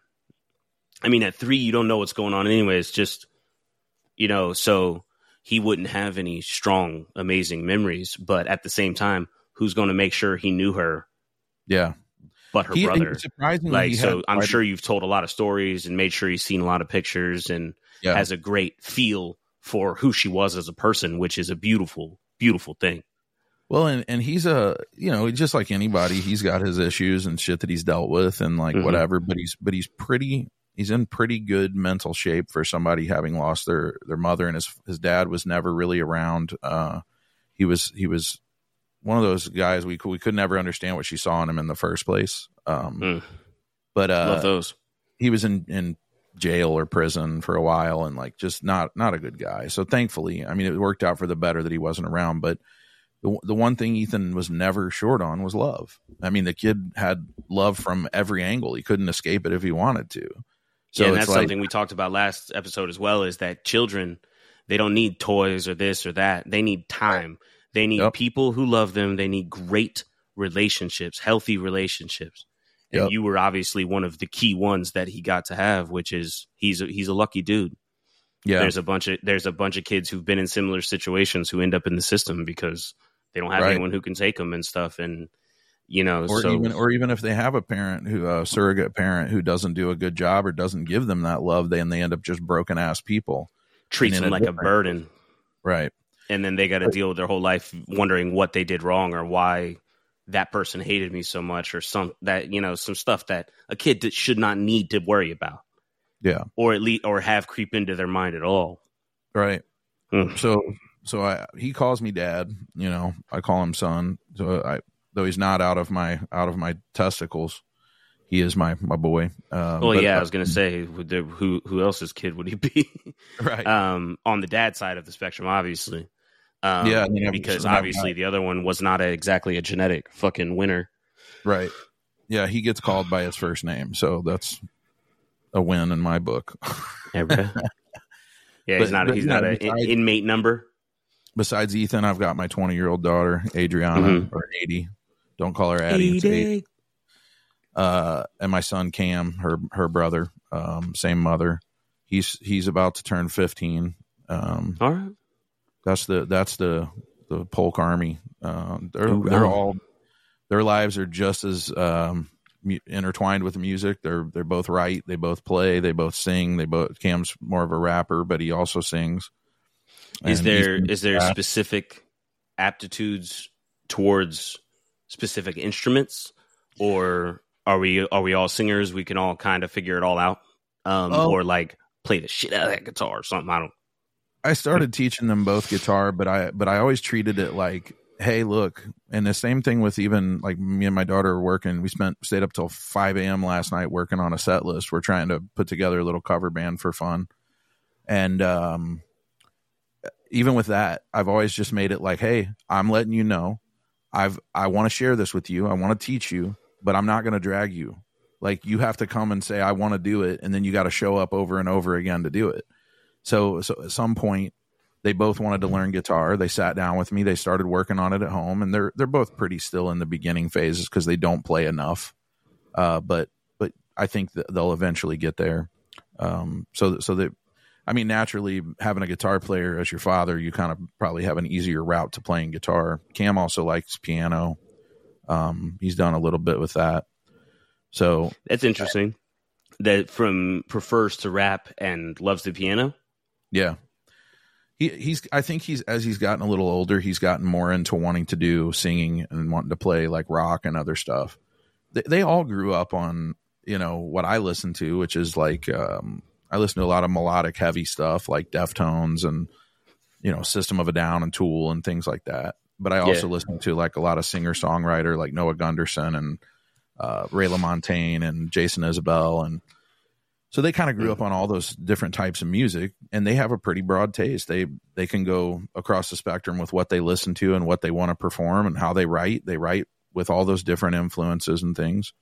I mean, at three, you don't know what's going on anyway. It's just, you know, so he wouldn't have any strong, amazing memories. But at the same time, who's going to make sure he knew her? Yeah. But her he, brother. Surprisingly, like, so I'm sure you've told a lot of stories and made sure he's seen a lot of pictures and yeah. has a great feel for who she was as a person, which is a beautiful, beautiful thing. Well, and, and he's a, you know, just like anybody, he's got his issues and shit that he's dealt with and like mm-hmm. whatever, but he's, but he's pretty, he's in pretty good mental shape for somebody having lost their, their mother, and his, his dad was never really around. Uh, he was, he was one of those guys we could, we could never understand what she saw in him in the first place. Um, mm. but, uh, love those. He was in, in jail or prison for a while and like, just not, not a good guy. So thankfully, I mean, it worked out for the better that he wasn't around, but the the one thing Ethan was never short on was love. I mean, the kid had love from every angle. He couldn't escape it if he wanted to. So yeah, and that's like, something we talked about last episode as well, is that children, they don't need toys or this or that. They need time. They need yep. people who love them. They need great relationships, healthy relationships. And yep. you were obviously one of the key ones that he got to have, which is he's a, he's a lucky dude. Yeah, there's a bunch of there's a bunch of kids who've been in similar situations who end up in the system because they don't have right. anyone who can take them and stuff. And, you know, or so, even, or even if they have a parent who, a surrogate parent who doesn't do a good job or doesn't give them that love, they, and they end up just broken ass people. Treats them like a burden. Right. And then they got to deal with their whole life wondering what they did wrong or why that person hated me so much or some that, you know, some stuff that a kid that should not need to worry about. Yeah. Or at least, or have creep into their mind at all. Right. Mm. So, So I, he calls me dad, you know, I call him son. So I, though he's not out of my, out of my testicles, he is my, my boy. Um, well, yeah, I was going to say who, who else's kid would he be? Right. Um, on the dad side of the spectrum, obviously. Um, yeah. Because obviously the other one was not a, exactly a genetic fucking winner. Right. Yeah. He gets called by his first name. So that's a win in my book. Yeah, yeah he's but, not, he's not an inmate number. Besides Ethan, I've got my twenty-year-old daughter, Adriana, mm-hmm. or Adie. Don't call her Addie. It's Adie. Uh, and my son, Cam, her her brother, um, same mother. He's he's about to turn fifteen. Um, all right. That's the that's the the Polk Army. Uh, they're Ooh, they're wow. all their lives are just as um, mu- intertwined with music. They're they're both write. They both play. They both sing. They both Cam's more of a rapper, but he also sings. Is and there is there uh, specific aptitudes towards specific instruments, or are we are we all singers? We can all kind of figure it all out, um, oh, or like play the shit out of that guitar or something. I don't. I started teaching them both guitar, but I but I always treated it like, hey, look, and the same thing with even like me and my daughter are working. We spent stayed up till five a.m. last night working on a set list. We're trying to put together a little cover band for fun. And um, even with that, I've always just made it like, hey, I'm letting you know. I've I want to share this with you. I want to teach you, but I'm not going to drag you. Like, you have to come and say, I want to do it. And then you got to show up over and over again to do it. So, so at some point, they both wanted to learn guitar. They sat down with me. They started working on it at home, and they're they're both pretty still in the beginning phases because they don't play enough. Uh, but but I think that they'll eventually get there. Um, so so that I mean, naturally, having a guitar player as your father, you kind of probably have an easier route to playing guitar. Cam also likes piano. Um, he's done a little bit with that. So that's interesting. That from prefers to rap and loves the piano. Yeah. He, he's. I think he's as he's gotten a little older, he's gotten more into wanting to do singing and wanting to play like rock and other stuff. They, they all grew up on, you know, what I listen to, which is like um, I listen to a lot of melodic, heavy stuff like Deftones and, you know, System of a Down and Tool and things like that. But I also yeah. listen to like a lot of singer songwriter like Noah Gunderson and uh, Ray LaMontagne and Jason Isbell and. So they kind of grew up on all those different types of music, and they have a pretty broad taste. They they can go across the spectrum with what they listen to and what they want to perform and how they write. They write with all those different influences and things.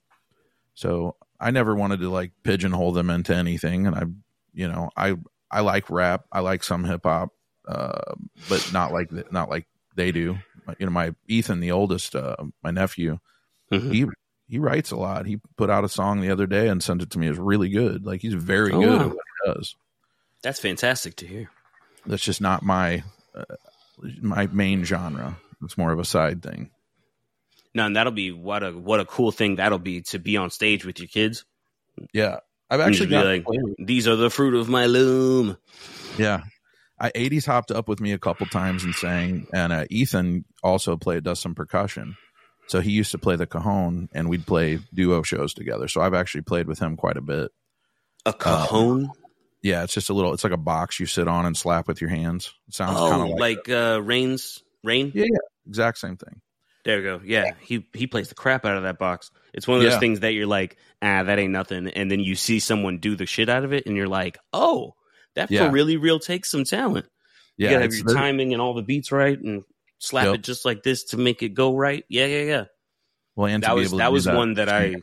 So I never wanted to like pigeonhole them into anything. And I, you know, I I like rap. I like some hip hop, uh, but not like not like they do. You know, my Ethan, the oldest, uh, my nephew, mm-hmm. he. He writes a lot. He put out a song the other day and sent it to me. It's really good. Like, he's very oh, good wow. at what he does. That's fantastic to hear. That's just not my uh, my main genre. It's more of a side thing. No, and that'll be what a what a cool thing that'll be to be on stage with your kids. Yeah, I've actually got like, these are the fruit of my loom. Yeah, I eighties hopped up with me a couple times and sang, and uh, Ethan also played does some percussion. So he used to play the cajon, and we'd play duo shows together. So I've actually played with him quite a bit. A cajon? Uh, yeah, it's just a little. It's like a box you sit on and slap with your hands. It sounds oh, kind of like, like uh, Rain's Rain. Yeah, yeah, exact same thing. There we go. Yeah, he he plays the crap out of that box. It's one of those yeah. things that you're like, ah, that ain't nothing, and then you see someone do the shit out of it, and you're like, oh, that yeah. for really real takes some talent. You yeah, gotta have your very... timing and all the beats right, and slap yep. it just like this to make it go right. Yeah, yeah, yeah. Well, and that was that was that. one that I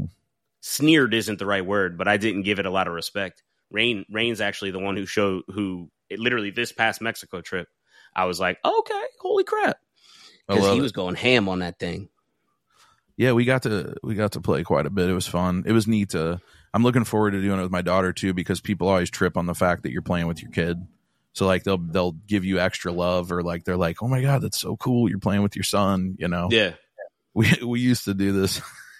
sneered isn't the right word, but I didn't give it a lot of respect. Rain Rain's actually the one who showed who it, literally this past Mexico trip. I was like, okay, holy crap, because he was it. going ham on that thing. Yeah, we got to we got to play quite a bit. It was fun. It was neat to. I'm looking forward to doing it with my daughter too, because people always trip on the fact that you're playing with your kid. So like they'll they'll give you extra love, or like they're like, oh my god, that's so cool, you're playing with your son, you know? Yeah. We we used to do this.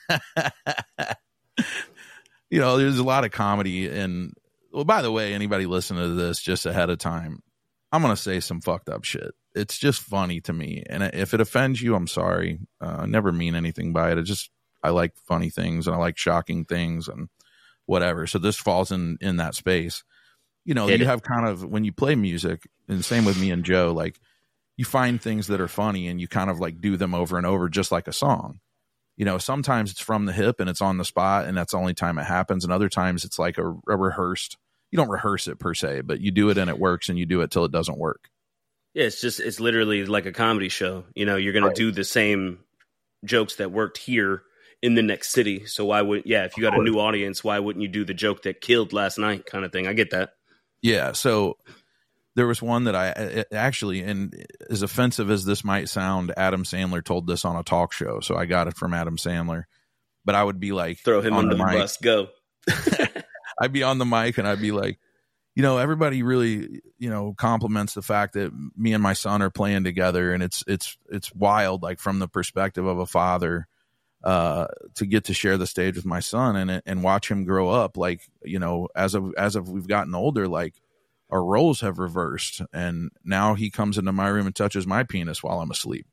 You know, there's a lot of comedy, and well, by the way, anybody listening to this just ahead of time, I'm gonna say some fucked up shit. It's just funny to me, and if it offends you, I'm sorry. Uh, I never mean anything by it. It just I like funny things and I like shocking things and whatever. So this falls in in that space. You know, Hit you it. have kind of, when you play music, and same with me and Joe, like you find things that are funny and you kind of like do them over and over, just like a song. You know, sometimes it's from the hip and it's on the spot, and that's the only time it happens. And other times it's like a, a rehearsed, you don't rehearse it per se, but you do it and it works, and you do it till it doesn't work. Yeah, it's just, it's literally like a comedy show. You know, you're going right. to do the same jokes that worked here in the next city. So why would, yeah, if you got a new audience, why wouldn't you do the joke that killed last night kind of thing? I get that. Yeah, so there was one that I actually, and as offensive as this might sound, Adam Sandler told this on a talk show, so I got it from Adam Sandler. But I would be like, throw him under the, the bus, go. I'd be on the mic and I'd be like, you know, everybody really, you know, compliments the fact that me and my son are playing together, and it's it's it's wild, like from the perspective of a father, uh, to get to share the stage with my son and and watch him grow up. Like, you know, as of as of we've gotten older, like our roles have reversed, and now he comes into my room and touches my penis while I'm asleep.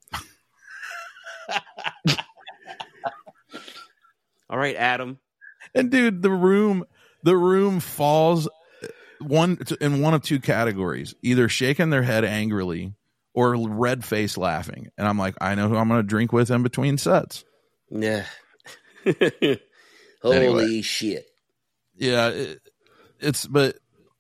All right, Adam. And dude, the room the room falls one in one of two categories: either shaking their head angrily, or red face laughing. And I'm like, I know who I'm going to drink with in between sets. Yeah. Holy anyway, shit. Yeah. It, it's, but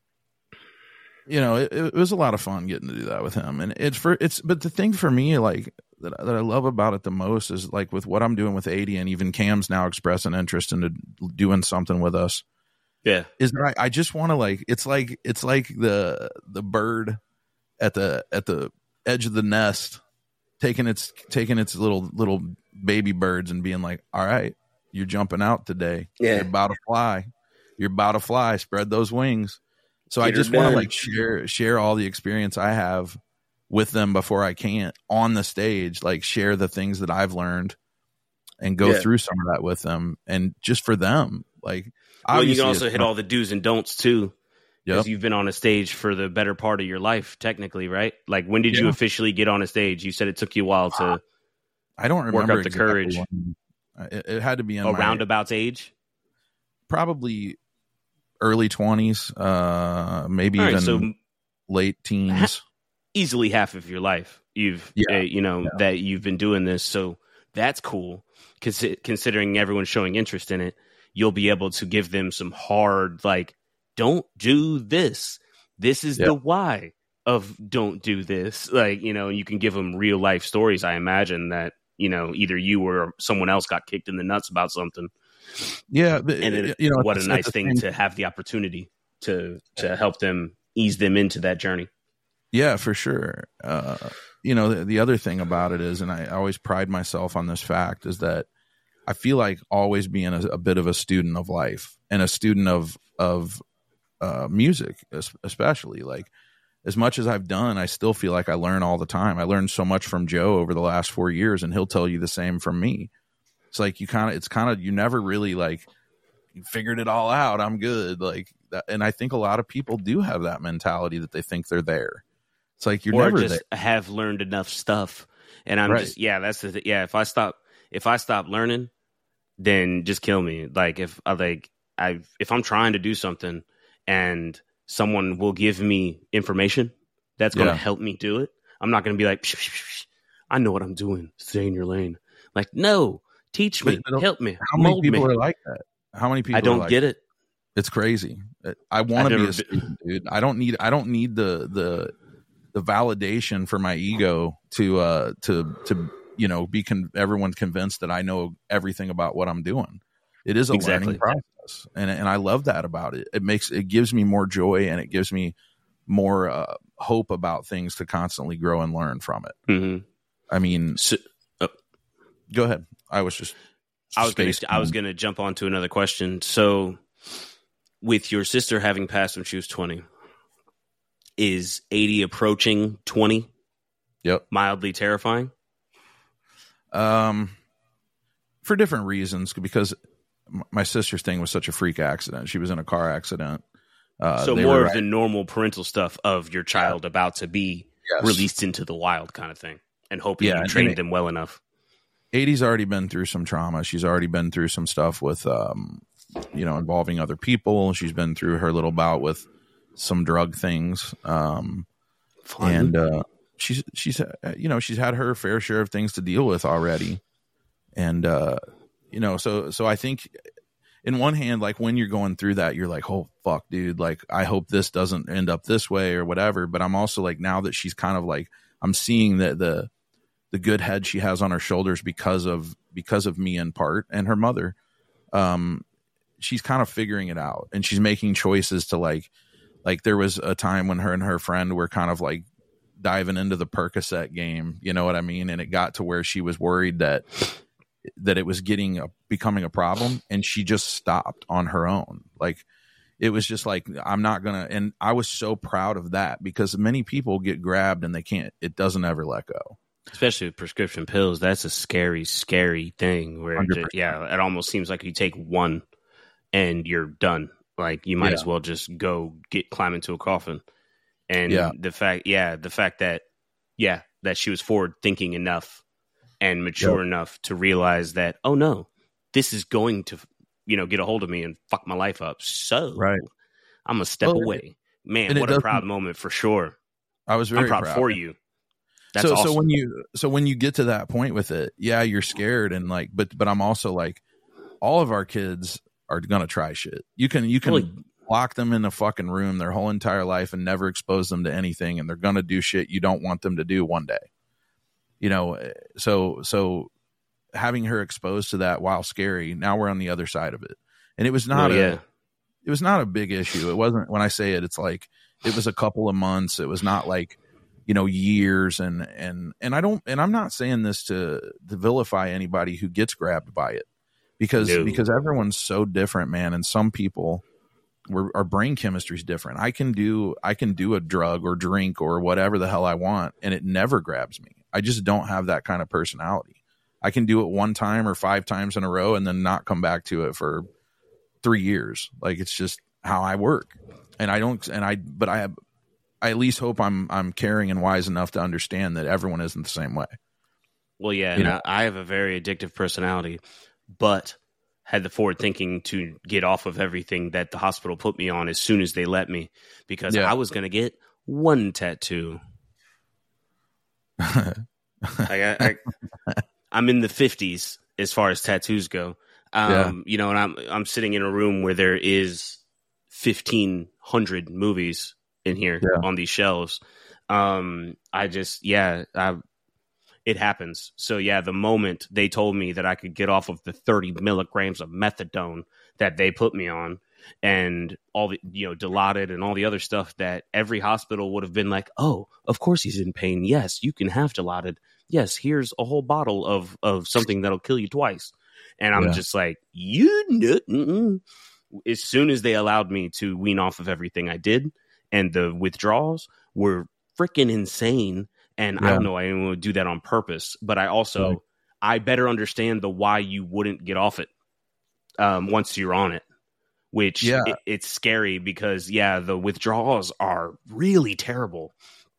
you know, it, it was a lot of fun getting to do that with him. And it's for, it's, but the thing for me, like that, that I love about it the most is like with what I'm doing with eighty, and even Cam's now expressing interest into doing something with us. Yeah. Is that I, I just want to like, it's like, it's like the, the bird at the, at the edge of the nest, taking its, taking its little, little baby birds and being like, all right, you're jumping out today. Yeah. You're about to fly. You're about to fly. Spread those wings. So Get I just want to like share, share all the experience I have with them before I can't on the stage, like share the things that I've learned and go yeah. through some of that with them. And just for them, like, well, you can also hit all the do's and don'ts too. Because yep. you've been on a stage for the better part of your life, technically, right? Like, when did yeah. you officially get on a stage? You said it took you a while to I don't remember work up the exactly courage. When, it, it had to be in a my, roundabouts age? Probably early twenties, uh, maybe right, even so late teens. Ha- easily half of your life, you've yeah. uh, you know yeah. that you've been doing this. So that's cool. Cons- considering everyone's showing interest in it, you'll be able to give them some hard, like, don't do this. This is yep. the why of don't do this. Like, you know, you can give them real life stories. I imagine that, you know, either you or someone else got kicked in the nuts about something. Yeah. But, and it, you know, what a nice thing thing to have the opportunity to, to help them ease them into that journey. Yeah, for sure. Uh, you know, the, the other thing about it is, and I always pride myself on this fact, is that I feel like always being a, a bit of a student of life and a student of, of, Uh, music, especially. Like, as much as I've done, I still feel like I learn all the time. I learned so much from Joe over the last four years, and he'll tell you the same from me. It's like you kind of, it's kind of, you never really like you figured it all out. I'm good, like that. And I think a lot of people do have that mentality that they think they're there. It's like you're or never just there. Have learned enough stuff, and I'm right. just yeah. That's the th- yeah. If I stop, if I stop learning, then just kill me. Like if I like I if I'm trying to do something, and someone will give me information that's going to yeah. help me do it, I'm not going to be like, psh, psh, psh, I know what I'm doing. Stay in your lane. Like, no, teach me, help me. How many people me. are like that? How many people? I don't are like get it. It's crazy. I want to be a student, dude. I don't need. I don't need the the the validation for my ego to uh to to you know be con- everyone convinced that I know everything about what I'm doing. It is a exactly. learning process, and and I love that about it. It makes it gives me more joy, and it gives me more uh, hope about things to constantly grow and learn from it. Mm-hmm. I mean, so, uh, go ahead. I was just I was gonna, I was going to jump on to another question. So, with your sister having passed when she was twenty, is eighty approaching twenty? Yep. Mildly terrifying. Um, for different reasons, because my sister's thing was such a freak accident. She was in a car accident. Uh, so more of right. the normal parental stuff of your child yeah. about to be yes. released into the wild kind of thing, and hoping yeah, you trained them well enough. eighty's already been through some trauma. She's already been through some stuff with, um, you know, involving other people. She's been through her little bout with some drug things. Um, and uh, she's, she's, you know, she's had her fair share of things to deal with already. And, uh, you know, so, so I think in one hand, like when you're going through that, you're like, oh, fuck, dude, like, I hope this doesn't end up this way or whatever. But I'm also like, now that she's kind of like, I'm seeing that the, the good head she has on her shoulders because of, because of me in part and her mother, um, she's kind of figuring it out, and she's making choices to like, like there was a time when her and her friend were kind of like diving into the Percocet game, you know what I mean? And it got to where she was worried that, that it was getting a, becoming a problem, and she just stopped on her own. Like it was just like, I'm not gonna, and I was so proud of that, because many people get grabbed and they can't, it doesn't ever let go. Especially with prescription pills. That's a scary, scary thing where, it, yeah, it almost seems like you take one and you're done. Like you might yeah. as well just go get, climb into a coffin. And yeah. the fact, yeah, the fact that, yeah, that she was forward thinking enough and mature yep. enough to realize that, oh no, this is going to, you know, get a hold of me and fuck my life up. So right. I'm gonna step well, away. Man, what a proud moment for sure. I was very I'm proud, proud for you. That's so awesome. so when you so when you get to that point with it, yeah, you're scared and like, but but I'm also like, all of our kids are gonna try shit. You can you can Really? lock them in a fucking room their whole entire life and never expose them to anything, and they're gonna do shit you don't want them to do one day. You know, so so having her exposed to that, while scary, now we're on the other side of it, and it was not oh, a yeah. it was not a big issue. It wasn't, when I say it, it's like it was a couple of months. It was not like, you know, years. And, and, and I don't, and I'm not saying this to, to vilify anybody who gets grabbed by it, because, No. because everyone's so different, man. And some people, were, our brain chemistry is different. I can do, I can do a drug or drink or whatever the hell I want, and it never grabs me. I just don't have that kind of personality. I can do it one time or five times in a row and then not come back to it for three years. Like, it's just how I work. And I don't, and I, but I have, I at least hope I'm, I'm caring and wise enough to understand that everyone isn't the same way. Well, yeah, You and know? I, I have a very addictive personality, but had the forward thinking to get off of everything that the hospital put me on as soon as they let me, because Yeah. I was going to get one tattoo. Like I, I, I'm in the fifties as far as tattoos go. Um, Yeah. You know, and I'm I'm sitting in a room where there is fifteen hundred movies in here Yeah. on these shelves. Um, I just, yeah, I, it happens. So yeah, the moment they told me that I could get off of the thirty milligrams of methadone that they put me on, and all the, you know, Dilaudid and all the other stuff that every hospital would have been like, oh, of course he's in pain. Yes, you can have Dilaudid. Yes, here's a whole bottle of of something that'll kill you twice. And I'm Yeah. just like, you know, mm-mm. As soon as they allowed me to wean off of everything I did, and the withdrawals were freaking insane. And I Yeah. don't know, I didn't want to do that on purpose, but I also, Right. I better understand the why you wouldn't get off it um, once you're on it, which Yeah. it, it's scary because, yeah, the withdrawals are really terrible.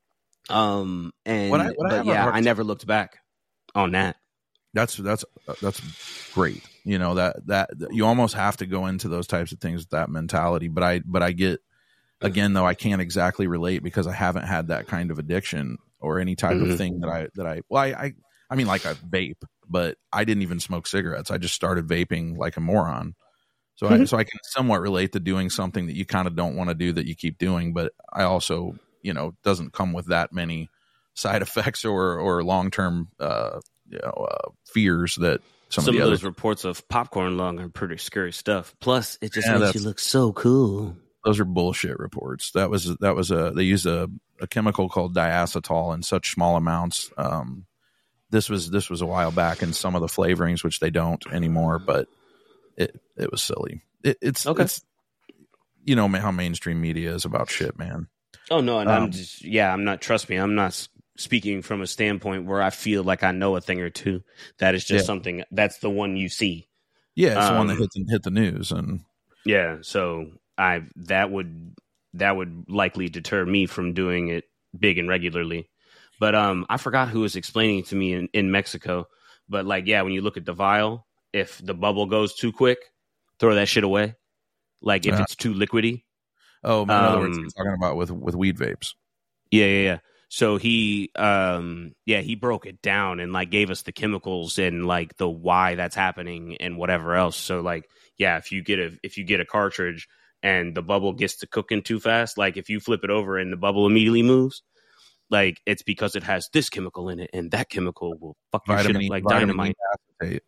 Um, and, What I- what I but have a yeah, hard- I never looked back on that. That's, that's, that's great. You know, that, that, you almost have to go into those types of things with that mentality. But I, but I get, again, though, I can't exactly relate because I haven't had that kind of addiction or any type Mhm. of thing that I, that I, well, I, I, I mean, like I vape, but I didn't even smoke cigarettes. I just started vaping like a moron. So I, Mhm. so I can somewhat relate to doing something that you kind of don't want to do that you keep doing. But I also, you know, doesn't come with that many side effects or, or long-term, uh, you know, uh, fears that some, Some of of the those other, reports of popcorn lung are pretty scary stuff. Plus, it just Yeah, makes you that's- look so cool. those are bullshit reports. That was, that was a, they used a, a chemical called diacetyl in such small amounts. Um, this was, this was a while back in some of the flavorings, which they don't anymore, but it, it was silly. It, it's, Okay. it's, you know how mainstream media is about shit, man. Oh no, and Um, I'm just yeah, I'm not. Trust me, I'm not s- speaking from a standpoint where I feel like I know a thing or two. That is just Yeah. something. That's the one you see. Yeah. It's the one that Um, hit the, hit the news. And Yeah, so I that would that would likely deter me from doing it big and regularly. But um, I forgot who was explaining it to me in, in Mexico. But like, yeah, when you look at the vial, if the bubble goes too quick, throw that shit away. Like if Yeah. it's too liquidy. oh, in other words, Um, you're talking about with, with weed vapes. Yeah, yeah, yeah. So he, um, yeah, he broke it down and like gave us the chemicals and like the why that's happening and whatever else. So like, yeah, if you get a if you get a cartridge and the bubble gets to cooking too fast, like if you flip it over and the bubble immediately moves, like it's because it has this chemical in it and that chemical will fuck your shit Vitamin up E, like vitamin dynamite. E acetate.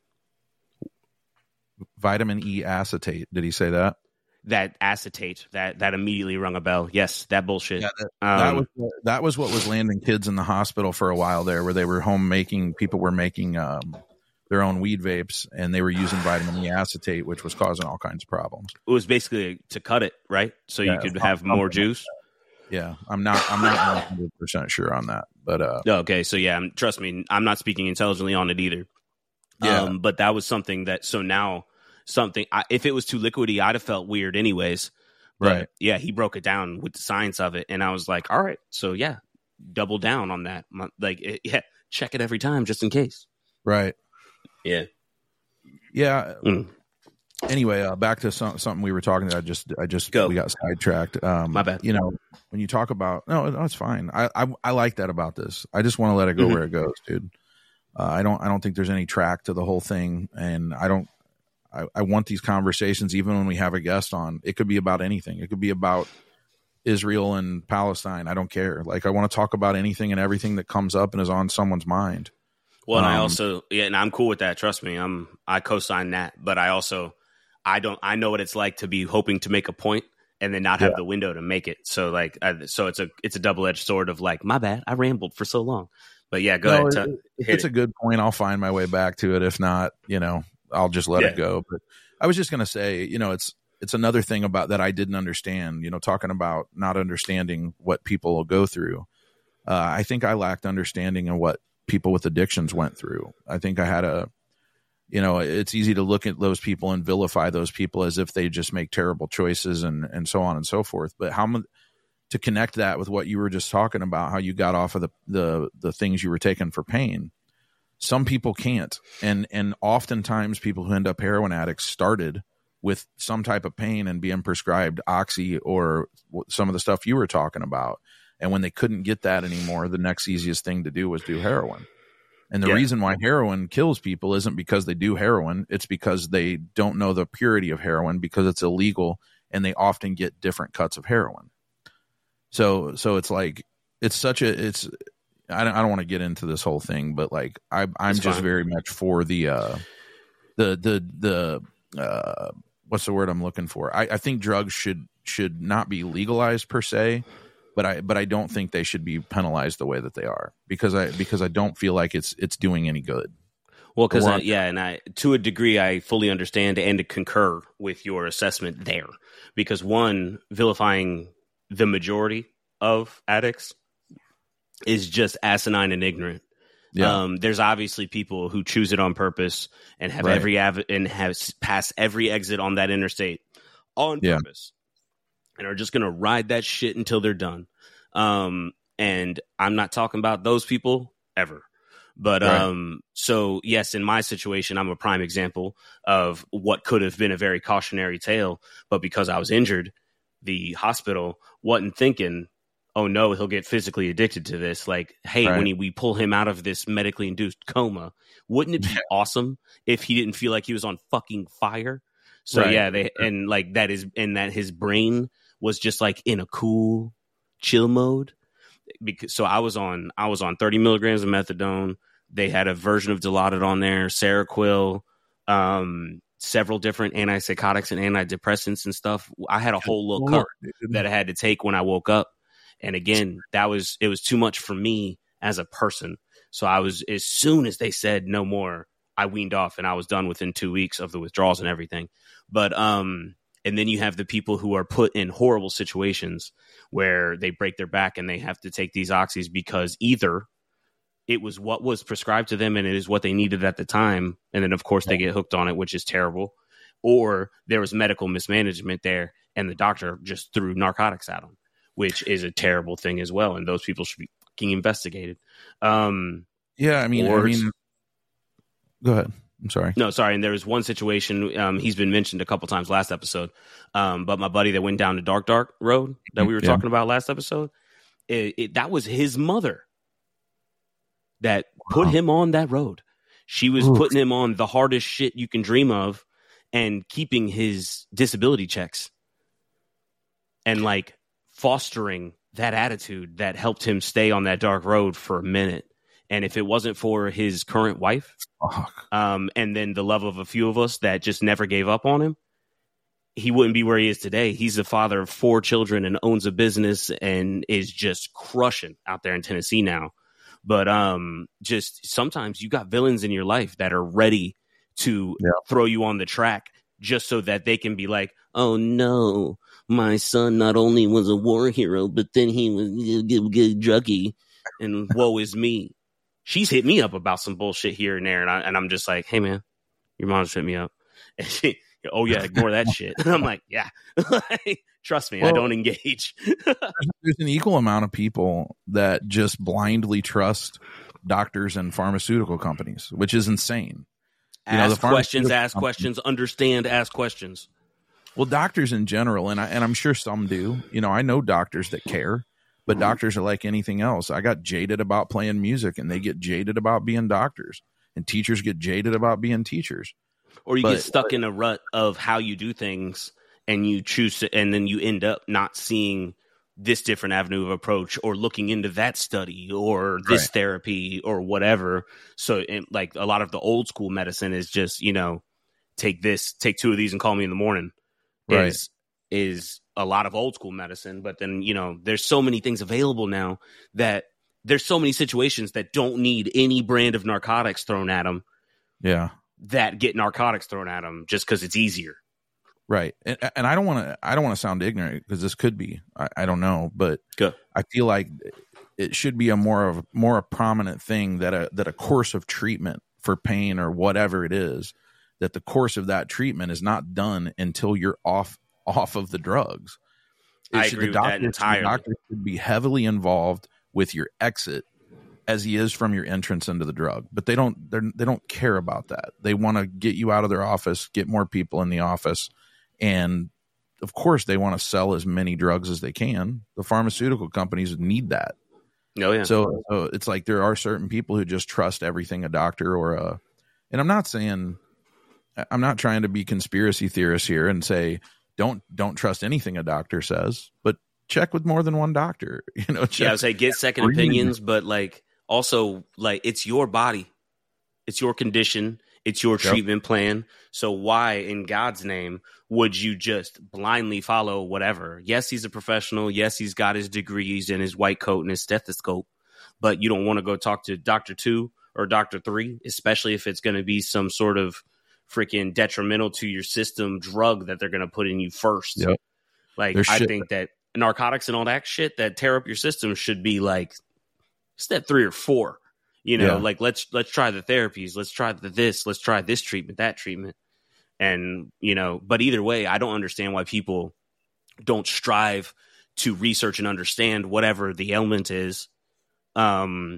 Vitamin E acetate. Did he say that? That acetate that that immediately rung a bell. Yes, that bullshit. Yeah, that, um, that was what- that was what was landing kids in the hospital for a while there, where they were home making. People were making um, their own weed vapes, and they were using vitamin E acetate, which was causing all kinds of problems. it was basically to cut it right, so Yeah, you could some- have more something like juice. Yeah, I'm not. I'm not one hundred percent sure on that, but uh, Okay, so yeah, trust me, I'm not speaking intelligently on it either. Yeah. Um, but that was something that, so now something, I, if it was too liquidy, I'd have felt weird anyways. But Right. yeah, he broke it down with the science of it. And I was like, all right, so yeah, double down on that. My- Like, it, yeah, check it every time just in case. right, Yeah. yeah, Mm. and anyway, uh, back to some, something we were talking about. I just, I just, Go. we got sidetracked. Um, My bad. You know, when you talk about, no, no, it's fine. I, I, I like that about this. I just want to let it go Mm-hmm. where it goes, dude. Uh, I don't, I don't think there's any track to the whole thing, and I don't. I, I want these conversations, even when we have a guest on. It could be about anything. It could be about Israel and Palestine. I don't care. Like, I want to talk about anything and everything that comes up and is on someone's mind. Well, and Um, I also, yeah, and I'm cool with that. Trust me, I'm, I co-sign that. But I also, I don't, I know what it's like to be hoping to make a point and then not have Yeah. the window to make it. So like, I, so it's a, it's a double edged sword of like, my bad, I rambled for so long. But yeah, go No, ahead. it- T- if hit it's it. a good point, I'll find my way back to it. If not, you know, I'll just let Yeah. it go. But I was just going to say, you know, it's it's another thing about that I didn't understand, you know, talking about not understanding what people will go through. Uh, I think I lacked understanding of what people with addictions went through. I think I had a, you know, it's easy to look at those people and vilify those people as if they just make terrible choices and, and so on and so forth. But how mu- to connect that with what you were just talking about, how you got off of the, the, the things you were taking for pain. Some people can't. And, and oftentimes people who end up heroin addicts started with some type of pain and being prescribed oxy or some of the stuff you were talking about. And when they couldn't get that anymore, the next easiest thing to do was do heroin. And the Yeah. reason why heroin kills people isn't because they do heroin. It's because they don't know the purity of heroin, because it's illegal, and they often get different cuts of heroin. So, so it's like, it's such a, it's, I don't, I don't want to get into this whole thing, but like, I, I'm It's just fine. very much for the, uh, the, the, the, uh, what's the word I'm looking for? I, I think drugs should, should not be legalized per se, but I, but I don't think they should be penalized the way that they are, because I, because I don't feel like it's, it's doing any good. Well, because Or- yeah, and I, to a degree, I fully understand and concur with your assessment there. Because one, vilifying the majority of addicts is just asinine and ignorant. Yeah. Um, there's obviously people who choose it on purpose and have Right. every av- and have s- passed every exit on that interstate on Yeah. purpose, and are just gonna ride that shit until they're done. Um, and I'm not talking about those people ever. But Right. um, so yes, in my situation, I'm a prime example of what could have been a very cautionary tale. But because I was injured, the hospital wasn't thinking, oh no, he'll get physically addicted to this. Like, hey, Right. when he, we pull him out of this medically induced coma, wouldn't it be awesome if he didn't feel like he was on fucking fire? So Right. yeah, they and like that is and that his brain was just like in a cool, chill mode. Because so I was on I was on thirty milligrams of methadone. They had a version of Dilaudid on there, Seroquel, um, several different antipsychotics and antidepressants and stuff. I had a whole little cup that I had to take when I woke up. And again, that was it was too much for me as a person. So I was, as soon as they said no more, I weaned off, and I was done within two weeks of the withdrawals and everything. But um, and then you have the people who are put in horrible situations where they break their back and they have to take these oxys because either it was what was prescribed to them and it is what they needed at the time, and then of course they get hooked on it, which is terrible, or there was medical mismanagement there and the doctor just threw narcotics at them, which is a terrible thing as well, and those people should be fucking investigated. Um, Yeah. I mean, I or- mean, go ahead. I'm sorry. No, sorry. And there was one situation, um, he's been mentioned a couple times last episode, um, but my buddy that went down the dark, dark road that we were Yeah. talking about last episode, it, it, that was his mother that put Wow. him on that road. She was Oof. putting him on the hardest shit you can dream of and keeping his disability checks and like fostering that attitude that helped him stay on that dark road for a minute. And if it wasn't for his current wife, Fuck. um, and then the love of a few of us that just never gave up on him, he wouldn't be where he is today. He's the father of four children and owns a business and is just crushing out there in Tennessee now. But um, just sometimes you got villains in your life that are ready to Yeah. throw you on the track just so that they can be like, oh no, my son not only was a war hero, but then he was a good, good druggie, and woe is me. She's hit me up about some bullshit here and there, and, I, and I'm just like, hey man, your mom just hit me up. And she, oh yeah, ignore that shit. And I'm like, yeah, trust me, I Well- don't engage. There's an equal amount of people that just blindly trust doctors and pharmaceutical companies, which is insane. You know, ask the questions, ask company, questions, understand, ask questions. Well, doctors in general, and I, and I'm sure some do. You know, I know doctors that care, but doctors are like anything else. I got jaded about playing music, and they get jaded about being doctors, and teachers get jaded about being teachers. Or you But- get stuck in a rut of how you do things, and you choose to, and then you end up not seeing this different avenue of approach, or looking into that study, or this Right. therapy, or whatever. So, it, like a lot of the old school medicine is just, you know, take this, take two of these, and call me in the morning. Right. Is is a lot of old school medicine, but then, you know, there's so many things available now that there's so many situations that don't need any brand of narcotics thrown at them. Yeah. That get narcotics thrown at them just because it's easier. Right. And, and I don't want to, I don't want to sound ignorant, because this could be, I, I don't know, but Go. I feel like it should be a more of more a prominent thing that a, that a course of treatment for pain or whatever it is, that the course of that treatment is not done until you're off, off of the drugs. It I should, agree the with that doctor, entirely. The doctor should be heavily involved with your exit as he is from your entrance into the drug, but they don't, they're, they don't care about that. They want to get you out of their office, get more people in the office. And of course they want to sell as many drugs as they can. The pharmaceutical companies need that. Oh yeah. So, so it's like there are certain people who just trust everything a doctor or a, and I'm not saying, I'm not trying to be conspiracy theorists here and say, don't, don't trust anything a doctor says, but check with more than one doctor, you know, check, yeah, I would say get second Read. opinions, but like also like it's your body, it's your condition, it's your Yep. treatment plan. So why in God's name would you just blindly follow whatever? Yes, he's a professional. Yes, he's got his degrees and his white coat and his stethoscope, but you don't want to go talk to Doctor Two or Doctor Three, especially if it's going to be some sort of freaking detrimental to your system drug that they're going to put in you first. Yep. Like, There's I shit- think that narcotics and all that shit that tear up your system should be like step three or four. You know, Yeah. like let's let's try the therapies, let's try the this, let's try this treatment, that treatment. And, you know, but either way, I don't understand why people don't strive to research and understand whatever the ailment is. Um,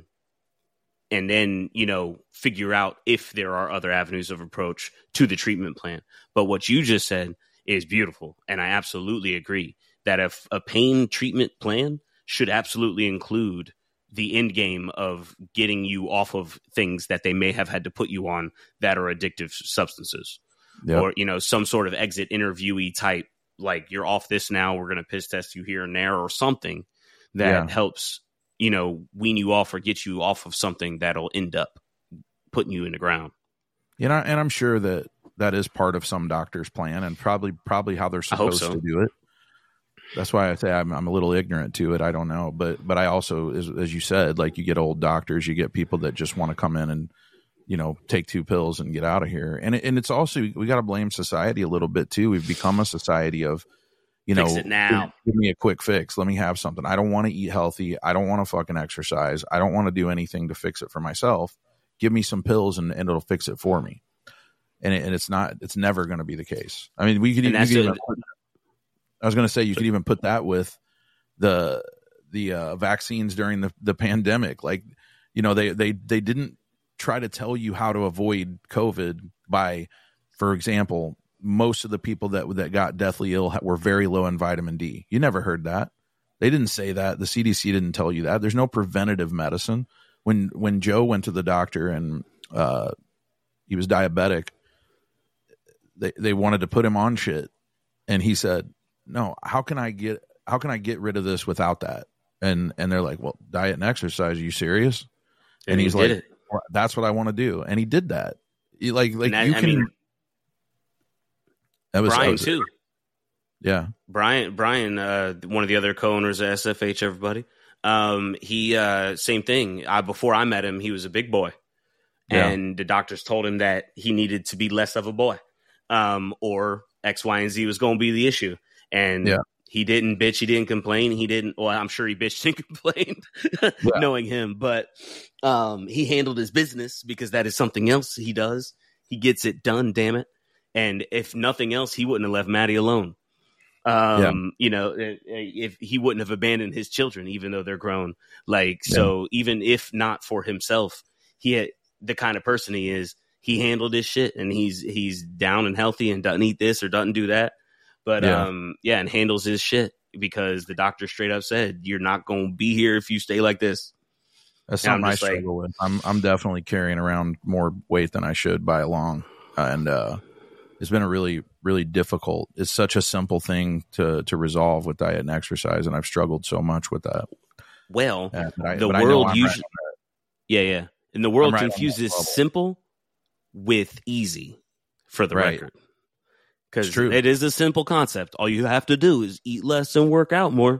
and then, you know, figure out if there are other avenues of approach to the treatment plan. But what you just said is beautiful. And I absolutely agree that if a pain treatment plan should absolutely include the end game of getting you off of things that they may have had to put you on that are addictive substances. Yep. Or, you know, some sort of exit interviewee type, like you're off this now, we're going to piss test you here and there, or something that Yeah. helps, you know, wean you off or get you off of something that'll end up putting you in the ground. You know, and I'm sure that that is part of some doctor's plan, and probably probably how they're I hope supposed so. to do it. That's why I say I'm, I'm a little ignorant to it. I don't know, but but I also, as, as you said, like you get old doctors, you get people that just want to come in and, you know, take two pills and get out of here. And it, and it's also, we got to blame society a little bit too. We've become a society of, you Fix know, it now. give me a quick fix. Let me have something. I don't want to eat healthy. I don't want to fucking exercise. I don't want to do anything to fix it for myself. Give me some pills and, and it'll fix it for me. And it, and it's not, it's never going to be the case. I mean, we could, And even, that's you could a- even put, I was going to say, you could even put that with the, the uh, vaccines during the, the pandemic. Like, you know, they, they, they didn't try to tell you how to avoid COVID by, for example, most of the people that, that got deathly ill were very low in vitamin D. You never heard that. They didn't say that. The C D C didn't tell you that. There's no preventative medicine. When, when Joe went to the doctor and uh, he was diabetic, they, they wanted to put him on shit. And he said, no, how can I get, how can I get rid of this without that? And, and they're like, well, diet and exercise. Are you serious? And, And he he's did like, it. well, that's what I want to do. And he did that. He, like, like And that- you I can, mean, that was, that Brian was- too. Yeah. Brian, Brian, uh, one of the other co-owners of S F H, everybody. Um, he, uh, same thing. I, before I met him, he was a big boy, Yeah. and the doctors told him that he needed to be less of a boy, um, or X, Y, and Z was going to be the issue. And Yeah. he didn't bitch. He didn't complain. He didn't. Well, I'm sure he bitched and complained, Yeah. knowing him. But um, he handled his business because that is something else he does. He gets it done. Damn it! And if nothing else, he wouldn't have left Maddie alone. Um, you know, if he wouldn't have abandoned his children, even though they're grown. Like, Yeah. so even if not for himself, he had the kind of person he is. he handled his shit and he's he's down and healthy and doesn't eat this or doesn't do that. But Yeah. um, yeah, and handles his shit because the doctor straight up said you're not going to be here if you stay like this. That's And I'm something I just like- struggle with. I'm I'm definitely carrying around more weight than I should by a long, and uh, it's been a really really difficult. It's such a simple thing to to resolve with diet and exercise, and I've struggled so much with that. Well, Uh, but I- the but I know world I'm usually, right yeah, yeah, and the world I'm right on that confuses level. simple with easy for the Right. record. Because It's true. it is a simple concept. All you have to do is eat less and work out more.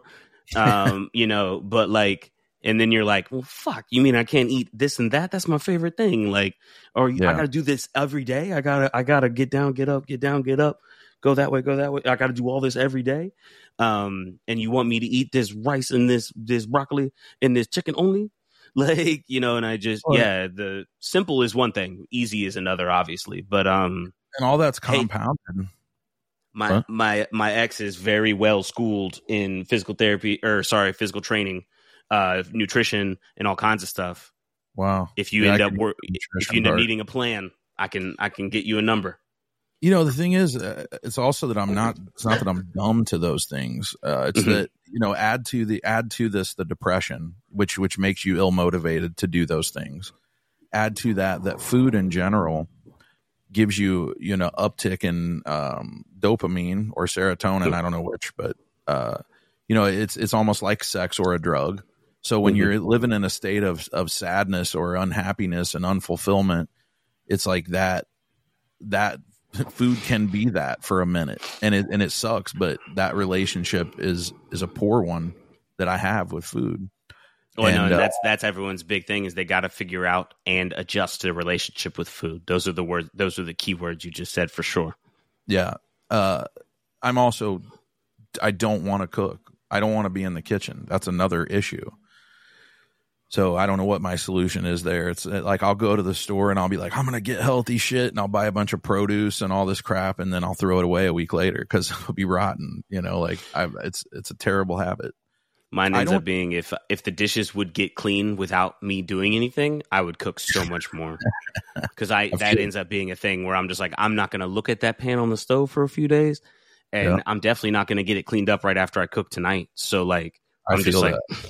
Um, you know, but like, and then you're like, well, fuck, you mean I can't eat this and that? That's my favorite thing. Like, or Yeah. I gotta do this every day. I gotta, I gotta get down, get up, get down, get up, go that way, go that way. I gotta do all this every day. Um, and you want me to eat this rice and this, this broccoli and this chicken only? Like, you know, and I just, Well- yeah, the simple is one thing, easy is another, obviously. But, um, and all that's Hey. compounded. my Huh? my my ex is very well schooled in physical therapy or sorry physical training, uh nutrition and all kinds of stuff. Wow. If you Yeah, I end up can wor- get the if nutrition you end up part. needing a plan, I can I can get you a number. You know, the thing is, uh, it's also that I'm not. It's not that I'm dumb to those things. Uh, it's Mhm. that you know, add to the add to this the depression, which which makes you ill motivated to do those things. Add to that that food in general gives you you know uptick in um, dopamine or serotonin. I don't know which, but uh, you know, it's it's almost like sex or a drug. So when Mhm. you're living in a state of of sadness or unhappiness and unfulfillment, it's like that that food can be that for a minute, and it and it sucks, but that relationship is is a poor one that I have with food. Well, no, And, and uh, that's that's everyone's big thing is they got to figure out and adjust their relationship with food. Those are the words. Those are the key words you just said for sure. Yeah, uh, I'm also I don't want to cook. I don't want to be in the kitchen. That's another issue. So I don't know what my solution is there. It's like I'll go to the store and I'll be like, I'm gonna get healthy shit, and I'll buy a bunch of produce and all this crap, and then I'll throw it away a week later because it'll be rotten. You know, like I, it's it's a terrible habit. Mine I ends don't- up being if if the dishes would get clean without me doing anything, I would cook so much more. Because I that feel- ends up being a thing where I'm just like, I'm not going to look at that pan on the stove for a few days, and Yeah. I'm definitely not going to get it cleaned up right after I cook tonight. So like, I I'm just feel like, that.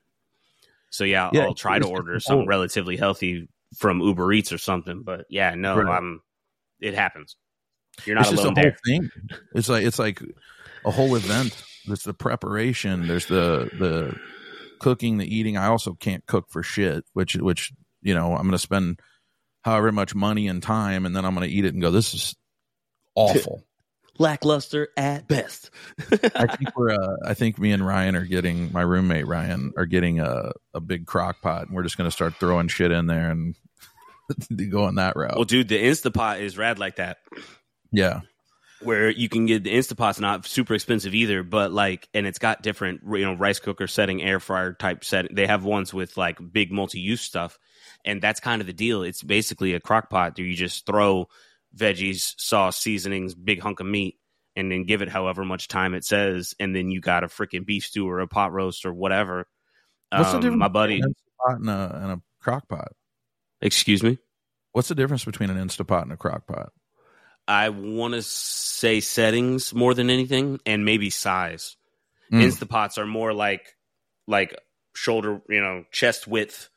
so yeah, Yeah, I'll try to it's order just something cool. relatively healthy from Uber Eats or something. But yeah, no, Right. I'm. It happens. You're not It's just a alone whole there. thing. It's like it's like a whole event. There's the preparation. There's the the cooking, the eating. I also can't cook for shit, which which you know I'm going to spend however much money and time, and then I'm going to eat it and go, this is awful. Lackluster at best. I think we're. Uh, I think me and Ryan are getting my roommate Ryan are getting a a big crock pot, and we're just going to start throwing shit in there and going that route. Well, dude, the Instapot is rad like that. Yeah, Where you can get the Instapot's not super expensive either, but like, and it's got different, you know, rice cooker setting, air fryer type setting. They have ones with like big multi-use stuff, and that's kind of the deal. It's basically a crock pot where you just throw veggies, sauce, seasonings, big hunk of meat, and then give it however much time it says, and then you got a freaking beef stew or a pot roast or whatever. what's the Um, difference? my buddy, between an Instapot and a, and a crock pot? excuse me. What's the difference between an Instapot and a crock pot? I want to say settings more than anything, and maybe size. Mm. Instapots are more like like shoulder, you know, chest width,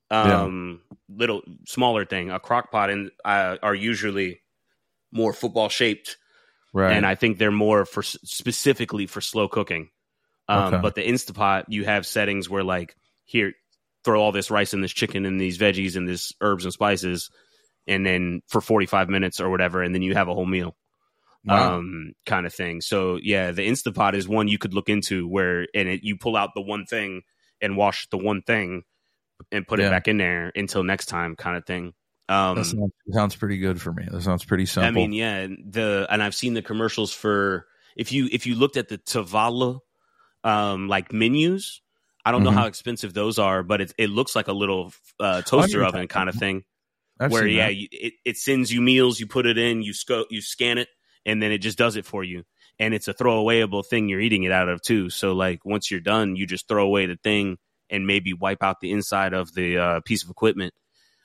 um, little smaller thing. A crock pot and uh, are usually more football shaped, Right. and I think they're more for specifically for slow cooking. Um, Okay. But the Instapot, you have settings where like here, throw all this rice and this chicken and these veggies and this herbs and spices, and then for forty-five minutes or whatever, and then you have a whole meal. Wow. Um, kind of thing. So yeah, the Instapot is one you could look into where, and it, you pull out the one thing and wash the one thing and put Yeah. it back in there until next time, kind of thing. Um, that sounds, sounds pretty good for me. That sounds pretty simple. I mean, yeah, the and I've seen the commercials for if you if you looked at the Tavala um like menus. I don't know Mhm. how expensive those are, but it it looks like a little uh, toaster you're oven kind of thing. I've Where seen yeah, that. you, it it sends you meals, you put it in, you sco- you scan it, and then it just does it for you. And it's a throwawayable thing you're eating it out of too. So like once you're done, you just throw away the thing and maybe wipe out the inside of the uh, piece of equipment.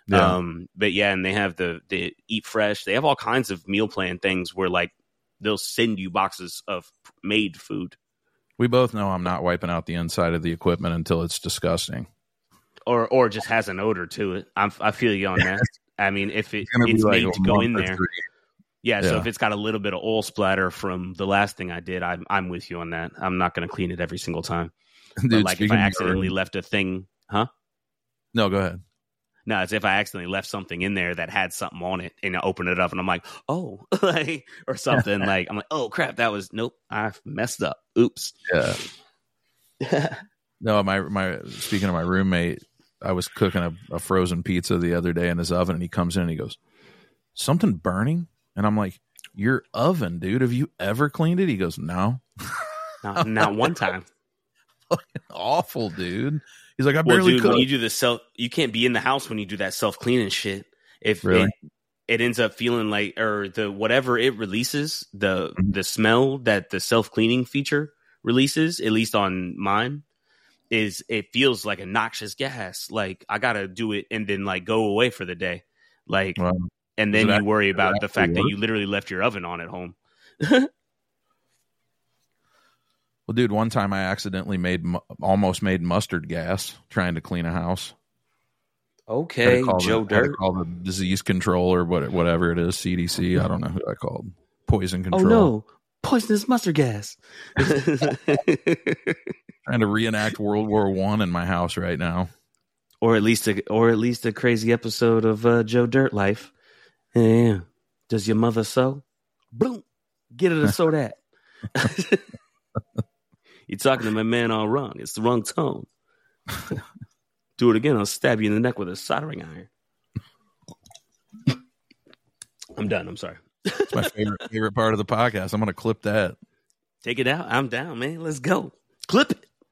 Yeah. Um, but yeah, and they have the, the Eat Fresh. They have all kinds of meal plan things where like they'll send you boxes of made food. We both know I'm not wiping out the inside of the equipment until it's disgusting. Or or just has an odor to it. I'm, I feel you on that. I mean, if it, it's, it's like made to go in there. Yeah, yeah, so if it's got a little bit of oil splatter from the last thing I did, I'm, I'm with you on that. I'm not going to clean it every single time. Dude, but like if I accidentally left a thing, huh? No, go ahead. No, it's if I accidentally left something in there that had something on it and I open it up and I'm like, oh, like, or something like, I'm like, oh crap, that was, nope, I messed up. Oops. Yeah. No, my, my, speaking of my roommate, I was cooking a, a frozen pizza the other day in his oven and he comes in and he goes, something burning? And I'm like, your oven, dude, have you ever cleaned it? He goes, no. Not, not one time. Fucking awful, dude. He's like, I well, barely dude, cook. When you do the self, you can't be in the house when you do that self cleaning shit. If really? it, it ends up feeling like, or the whatever it releases, the mm-hmm. the smell that the self cleaning feature releases, at least on mine, is it feels like a noxious gas. Like I gotta do it and then like go away for the day, like, wow. and then you that, worry about the fact work? that you literally left your oven on at home. Well, dude, one time I accidentally made almost made mustard gas trying to clean a house. Okay, Joe the, Dirt. Call the disease control or what, whatever it is, C D C. I don't know who I called. Poison control. Oh no, poisonous mustard gas. Trying to reenact World War One in my house right now, or at least a, or at least a crazy episode of uh, Joe Dirt life. Yeah, does your mother sew? Boom, get her to sew that. You're talking to my man all wrong. It's the wrong tone. Do it again, I'll stab you in the neck with a soldering iron. I'm done. I'm sorry. It's my favorite favorite part of the podcast. I'm going to clip that. Take it out. I'm down, man. Let's go. Clip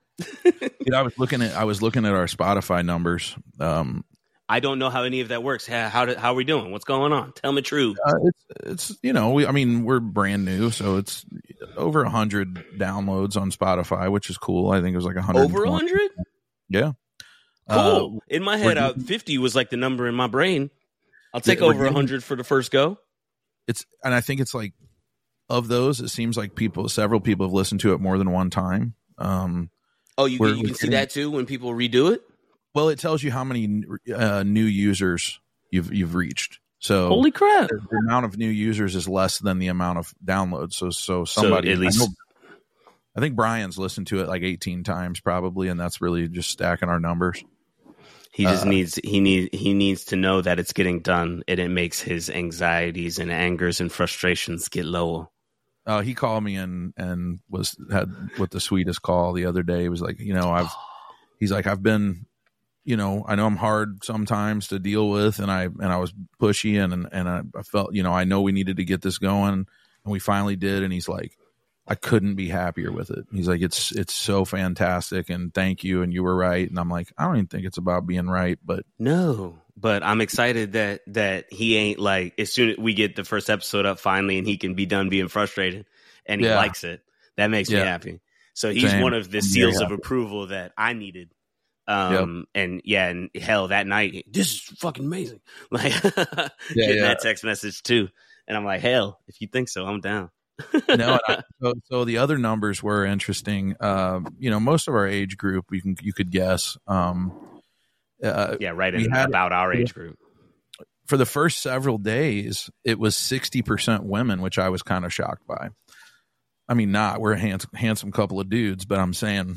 it. Dude, I was looking at I was looking at our Spotify numbers. Um, I don't know how any of that works. How how, do, how are we doing? What's going on? Tell me true. Uh, it's it's you know we, I mean we're brand new, so it's over a hundred downloads on Spotify, which is cool. I think it was like a hundred. Over a hundred. Yeah. Cool. Uh, in my head, uh, fifty was like the number in my brain. I'll take yeah, over a hundred for the first go. It's and I think it's like of those, it seems like people, several people have listened to it more than one time. Um, oh, you, you can see that too when people redo it. Well, it tells you how many uh, new users you've you've reached. So holy crap, the, the amount of new users is less than the amount of downloads. So so somebody so at least. I, know, I think Brian's listened to it like eighteen times probably, and that's really just stacking our numbers. He just uh, needs he need he needs to know that it's getting done, and it makes his anxieties and angers and frustrations get lower. Uh, he called me and and was had what the sweetest call the other day. He was like, you know, I've he's like, I've been, you know, I know I'm hard sometimes to deal with, and I and I was pushy, and and I, I felt, you know, I know we needed to get this going, and we finally did. And he's like, I couldn't be happier with it. He's like, it's it's so fantastic, and thank you, and you were right. And I'm like, I don't even think it's about being right, but no. But I'm excited that that he ain't like, as soon as we get the first episode up finally, and he can be done being frustrated, and he yeah. likes it. That makes yeah. me happy. So he's Same. one of the seals yeah. of approval that I needed. Um, yep. And yeah, and hell, that night, this is fucking amazing. Like yeah, getting yeah. that text message too, and I'm like, hell, if you think so, I'm down. no, I, so, so the other numbers were interesting. Uh, you know, most of our age group, you can you could guess. Um, uh, yeah, right in had, about our age group. For the first several days, it was sixty percent women, which I was kind of shocked by. I mean, not we're a handsome, handsome couple of dudes, but I'm saying,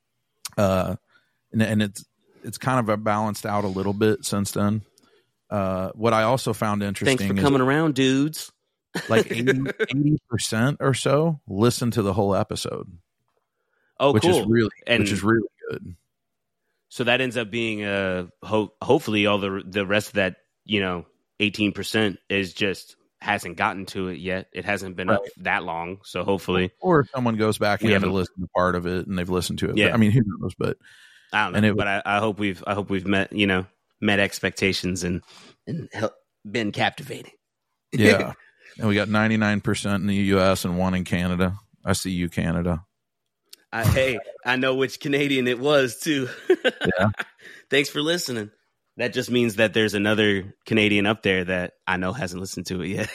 uh, and, and it's it's kind of balanced out a little bit since then. Uh, what I also found interesting. Thanks for coming is, around, dudes. Like eighty percent or so listen to the whole episode. Oh, which cool. is really, and which is really good. So that ends up being uh ho- hopefully all the the rest of that, you know, eighteen percent is just hasn't gotten to it yet. It hasn't been right. up that long, so hopefully, or if someone goes back and to listen to part of it and they've listened to it. Yeah, but, I mean, who knows? But I don't know. And it, but I, I hope we've I hope we've met you know met expectations and and help, been captivating. Yeah. And we got ninety-nine percent in the U S and one in Canada. I see you, Canada. I, hey, I know which Canadian it was, too. Yeah. Thanks for listening. That just means that there's another Canadian up there that I know hasn't listened to it yet.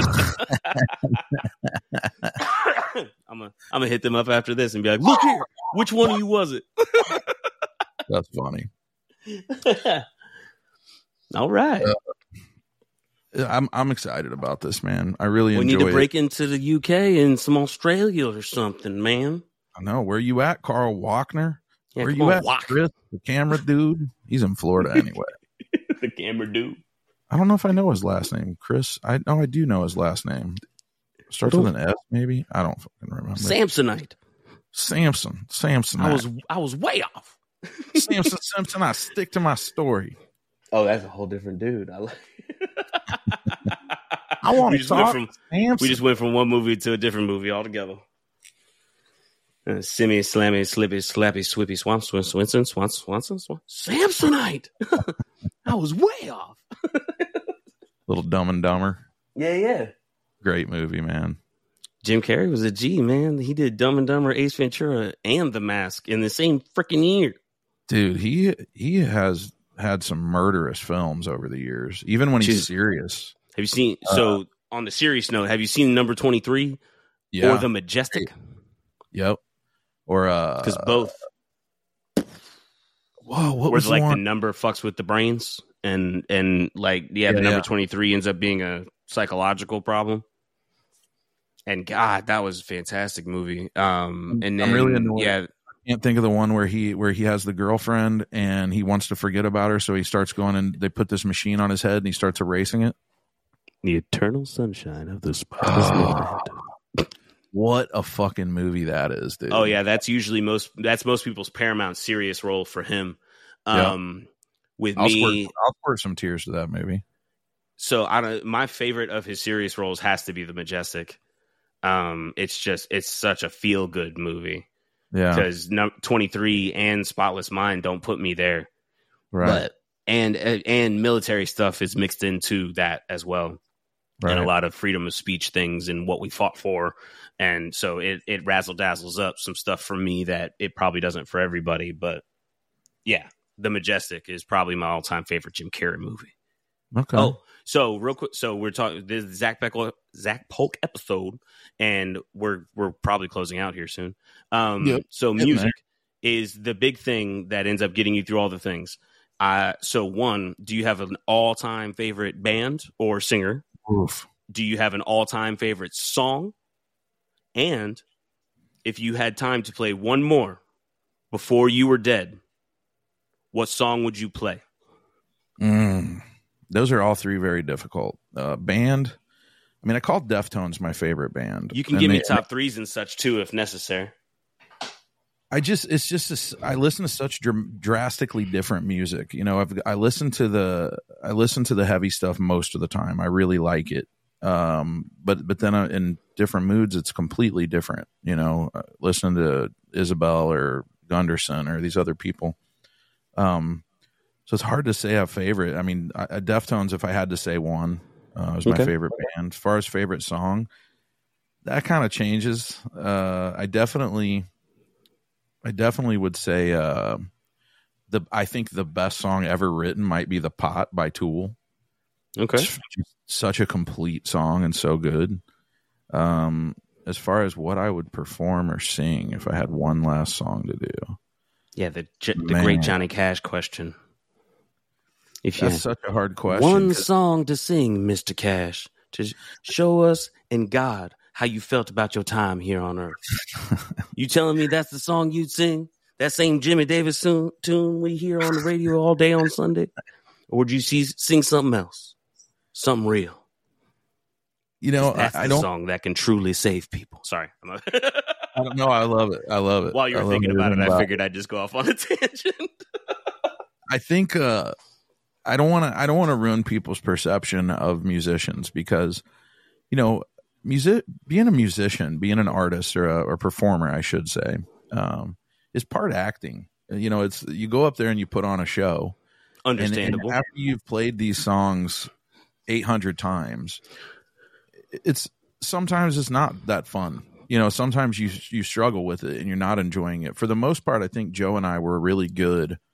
I'm gonna I'm gonna hit them up after this and be like, look here, which one of you was it? That's funny. All right. Uh, I'm I'm excited about this, man. I really we enjoy need to break it. into the U K and some Australia or something, man. I know. Where you at, Carl Walkner? Yeah, Where come you on, at, Walk. Chris, the camera dude? He's in Florida anyway. The camera dude. I don't know if I know his last name. Chris. I know I do know his last name. Starts with an S, maybe. I don't fucking remember. Samsonite. Samson. Samson. I was I was way off. Samson Simpson. I stick to my story. Oh, that's a whole different dude. I like. I want to talk. From, Samson. we just went from one movie to a different movie altogether. Uh, Simmy, Slammy, Slippy, Slappy, Swippy, Swamp, Swin, Swinson, Swans, Swanson, Swan. Samsonite. I was way off. Little Dumb and Dumber. Yeah, yeah. Great movie, man. Jim Carrey was a G, man. He did Dumb and Dumber, Ace Ventura, and The Mask in the same freaking year. Dude, he he has had some murderous films over the years, even when he's Jeez. serious. Have you seen? Uh, so, on the serious note, have you seen Number twenty-three yeah. or The Majestic? Yep. Or uh, because both. Whoa, what was like the, the number fucks with the brains, and and like yeah, yeah the number yeah. twenty-three ends up being a psychological problem. And God, that was a fantastic movie. Um, and then I'm really annoyed. yeah. I can't think of the one where he where he has the girlfriend and he wants to forget about her, so he starts going and they put this machine on his head and he starts erasing it. The Eternal Sunshine of the Spotless Mind. What a fucking movie that is, dude. Oh yeah, that's usually most that's most people's Paramount serious role for him. Um, yep. With I'll me, squirt, I'll squirt some tears to that movie. So I don't. My favorite of his serious roles has to be The Majestic. Um, it's just it's such a feel good movie. Yeah, because no, twenty-three and Spotless Mind don't put me there, right? But, and and military stuff is mixed into that as well, right. And a lot of freedom of speech things and what we fought for, and so it it razzle dazzles up some stuff for me that it probably doesn't for everybody. But yeah, The Majestic is probably my all time favorite Jim Carrey movie. Okay. Oh, so real quick, so we're talking this is Zach Beckle, Zach Polk episode, and we're we're probably closing out here soon. Um, yep. So music is the big thing that ends up getting you through all the things. Uh, so one, do you have an all time favorite band or singer? Oof. Do you have an all time favorite song? And if you had time to play one more before you were dead, what song would you play? Mm. Those are all three very difficult. Uh, band, I mean, I call Deftones my favorite band. You can and give they, me top threes and such too, if necessary. I just, it's just, a, I listen to such dr- drastically different music. You know, I've, I listen to the, I listen to the heavy stuff most of the time. I really like it. Um, but, but then in different moods, it's completely different. You know, listening to Isabel or Gunderson or these other people. Um, So it's hard to say a favorite. I mean, I, Deftones, if I had to say one, uh, was my okay. favorite band. As far as favorite song, that kind of changes. Uh, I definitely, I definitely would say uh, the. I think the best song ever written might be "The Pot" by Tool. Okay, it's such a complete song and so good. Um, as far as what I would perform or sing, if I had one last song to do, yeah, the the great Johnny Cash question. If you That's such a hard question. One song to sing, Mister Cash, to show us and God how you felt about your time here on Earth. You telling me that's the song you'd sing? That same Jimmy Davis tune, tune we hear on the radio all day on Sunday? Or would you see, sing something else? Something real? You know, that's I, I the don't song that can truly save people. Sorry. I'm a I don't know. I love it. I love it. While you were thinking about it, I about figured it. I'd just go off on a tangent. I think uh, I don't want to. I don't want to ruin people's perception of musicians because, you know, music. Being a musician, being an artist or a or performer, I should say, um, is part acting. You know, it's you go up there and you put on a show. Understandable. And, and after you've played these songs eight hundred times, it's sometimes it's not that fun. You know, sometimes you you struggle with it and you're not enjoying it. For the most part, I think Joe and I were really good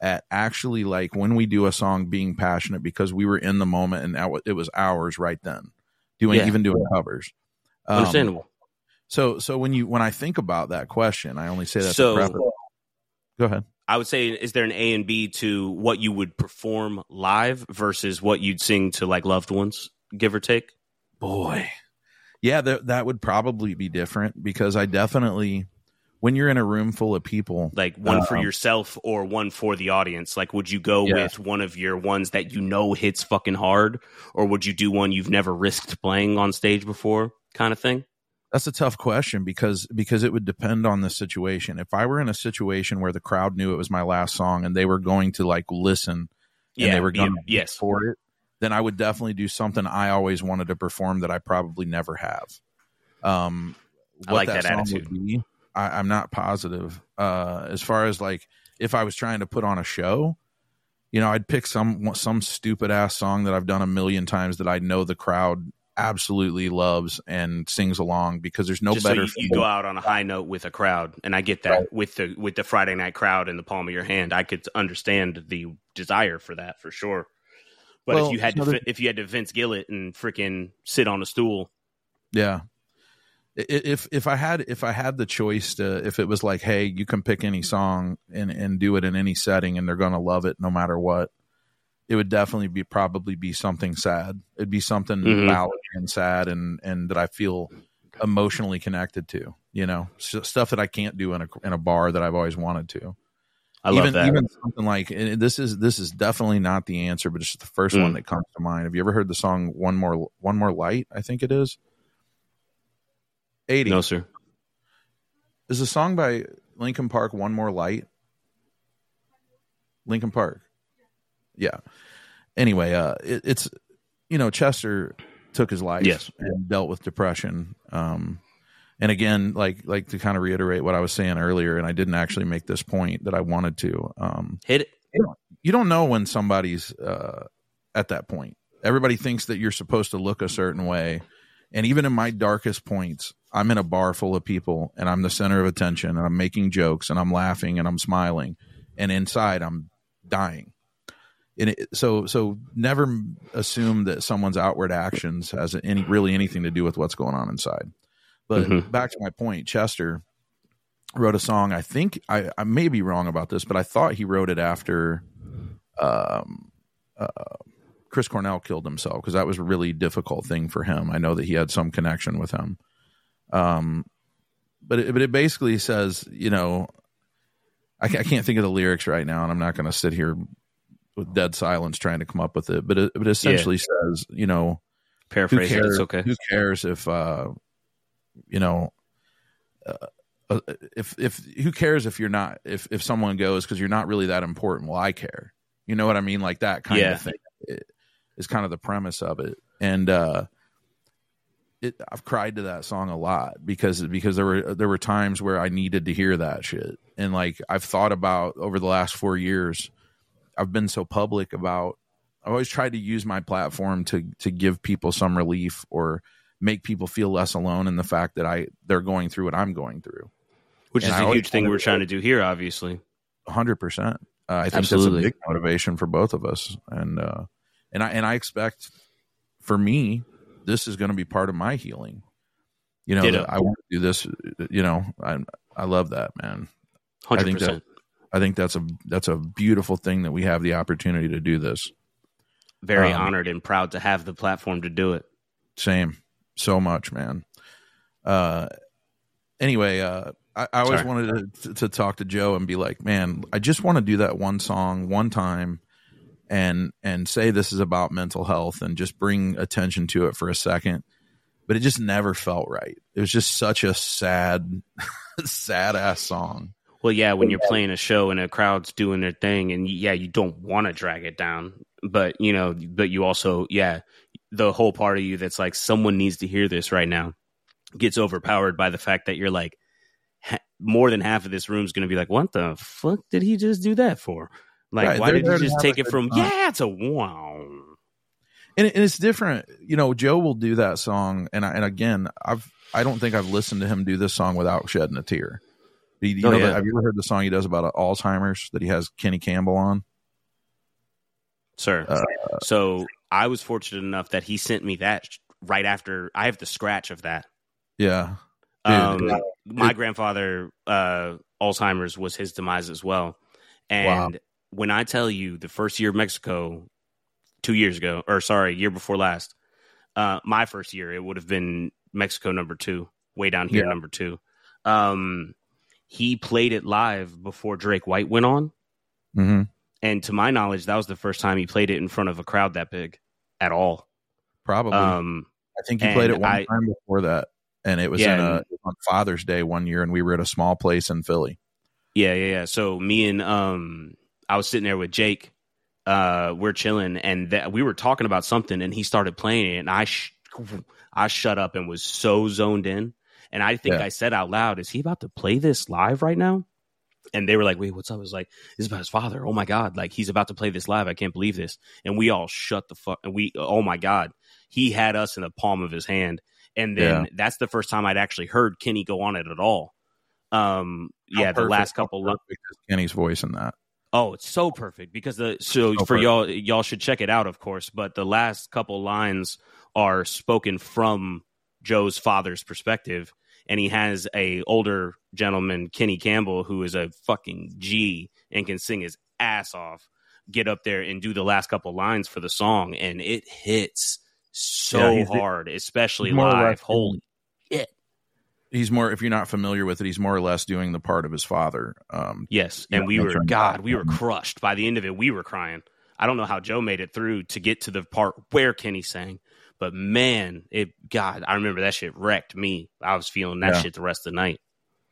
at actually, like, when we do a song, being passionate because we were in the moment and it was ours right then, doing yeah. even doing covers. Um, Understandable. So, so when you when I think about that question, I only say that. So, to preface. Go ahead. I would say, is there an A and B to what you would perform live versus what you'd sing to like loved ones, give or take? Boy, yeah, th- that would probably be different because I definitely. When you're in a room full of people, like one uh, for um, yourself or one for the audience, like would you go yeah. with one of your ones that you know hits fucking hard, or would you do one you've never risked playing on stage before, kind of thing? That's a tough question because because it would depend on the situation. If I were in a situation where the crowd knew it was my last song and they were going to like listen and yeah, they were going to yes. for it, then I would definitely do something I always wanted to perform that I probably never have. Um, what I like that, that song attitude. Would be, I, I'm not positive. Uh, as far as like if I was trying to put on a show, you know, I'd pick some some stupid ass song that I've done a million times that I know the crowd absolutely loves and sings along because there's no Just better. So you, you go out on a high note with a crowd, and I get that right. with the with the Friday night crowd in the palm of your hand. I could understand the desire for that for sure. But well, if you had to, if you had to Vince Gill it and freaking sit on a stool, yeah. If if I had if I had the choice to, if it was like, hey, you can pick any song and, and do it in any setting and they're gonna love it no matter what, it would definitely be probably be something sad. It'd be something mm-hmm. ballad and sad and and that I feel emotionally connected to. You know, S- stuff that I can't do in a in a bar that I've always wanted to. I love even, that. Even something like this is this is definitely not the answer, but it's the first mm. one that comes to mind. Have you ever heard the song "One More One More Light"? I think it is. eighty No, sir. Is a song by Linkin Park "One More Light"? Linkin Park. Yeah. Anyway, uh, it, it's you know Chester took his life yes. and dealt with depression. Um, and again, like like to kind of reiterate what I was saying earlier, and I didn't actually make this point that I wanted to. Um, Hit it. You don't, you don't know when somebody's uh, at that point. Everybody thinks that you're supposed to look a certain way, and even in my darkest points, I'm in a bar full of people, and I'm the center of attention, and I'm making jokes, and I'm laughing, and I'm smiling, and inside I'm dying. And it, so, so never assume that someone's outward actions has any really anything to do with what's going on inside. But mm-hmm. back to my point, Chester wrote a song. I think I, I may be wrong about this, but I thought he wrote it after um, uh, Chris Cornell killed himself because that was a really difficult thing for him. I know that he had some connection with him. Um, but it, but it basically says, you know, I, I can't think of the lyrics right now, and I'm not going to sit here with dead silence trying to come up with it. But it, it essentially yeah. says, you know, paraphrase who cares, it, it's okay. Who cares if, uh, you know, uh, if if who cares if you're not if if someone goes because you're not really that important. Well, I care. You know what I mean? Like that kind yeah. of thing it, is kind of the premise of it, and. uh It, I've cried to that song a lot because because there were there were times where I needed to hear that shit, and like I've thought about over the last four years, I've been so public about. I've always tried to use my platform to to give people some relief or make people feel less alone in the fact that I they're going through what I'm going through, which and is I a huge thing we're trying to do here. Obviously, one hundred percent. Uh, I think Absolutely. that's a big motivation for both of us, and uh, and I and I expect for me. This is going to be part of my healing. You know, I want to do this. You know, I I love that, man. one hundred percent. I think that I think that's a that's a beautiful thing that we have the opportunity to do this. Very um, honored and proud to have the platform to do it. Same, so much, man. Uh, anyway, uh, I, I always Sorry. wanted to, to talk to Joe and be like, man, I just want to do that one song one time. And and say this is about mental health and just bring attention to it for a second, but it just never felt right. It was just such a sad, sad ass song. Well, yeah, when you're playing a show and a crowd's doing their thing, and yeah, you don't want to drag it down, but you know, but you also, yeah, the whole part of you that's like, someone needs to hear this right now, gets overpowered by the fact that you're like, ha- more than half of this room's going to be like, what the fuck did he just do that for? Like, right. why They're did you just take it from, time. yeah, it's a wow. And, and it's different. You know, Joe will do that song. And I, and again, I've, I don't think I've listened to him do this song without shedding a tear. You, you Oh, know, yeah. the, have you ever heard the song he does about uh, Alzheimer's that he has Kenny Campbell on? Sir. Uh, so I was fortunate enough that he sent me that right after. I have the scratch of that. Yeah. Dude, um, it, my it, grandfather, uh, Alzheimer's was his demise as well. And wow. when I tell you the first year of Mexico, two years ago, or sorry, year before last, uh, my first year, it would have been Mexico number two, way down here, Yeah. number two. Um, he played it live before Drake White went on. Mm-hmm. And to my knowledge, that was the first time he played it in front of a crowd that big at all. Probably. Um, I think he played it one I, time before that. And it was yeah, in a, it was on Father's Day one year, and we were at a small place in Philly. Yeah, yeah, yeah. So me and um, I was sitting there with Jake. Uh, we're chilling, and that we were talking about something, and he started playing it, and I, sh- I shut up and was so zoned in, and I think Yeah. I said out loud, "Is he about to play this live right now?" And they were like, "Wait, what's up?" I was like, "This is about his father. Oh my god! Like he's about to play this live. I can't believe this." And we all shut the fuck. And we, oh my god, he had us in the palm of his hand. And then Yeah. that's the first time I'd actually heard Kenny go on it at all. Um, How yeah, the perfect- last how couple. perfect is Kenny's voice in that. Oh, it's so perfect because the so, So for perfect. y'all y'all should check it out, of course. But the last couple lines are spoken from Joe's father's perspective, and he has a older gentleman, Kenny Campbell, who is a fucking G and can sing his ass off, get up there and do the last couple lines for the song, and it hits so Yeah, he's- hard, especially he's more or live. less- Holy shit! He's more, if you're not familiar with it, he's more or less doing the part of his father. Um, Yes, Yeah, and we I'm were trying to- God, we were crushed by the end of it. We were crying. I don't know how Joe made it through to get to the part where Kenny sang, but man, it God, I remember that shit wrecked me. I was feeling that Yeah. shit the rest of the night.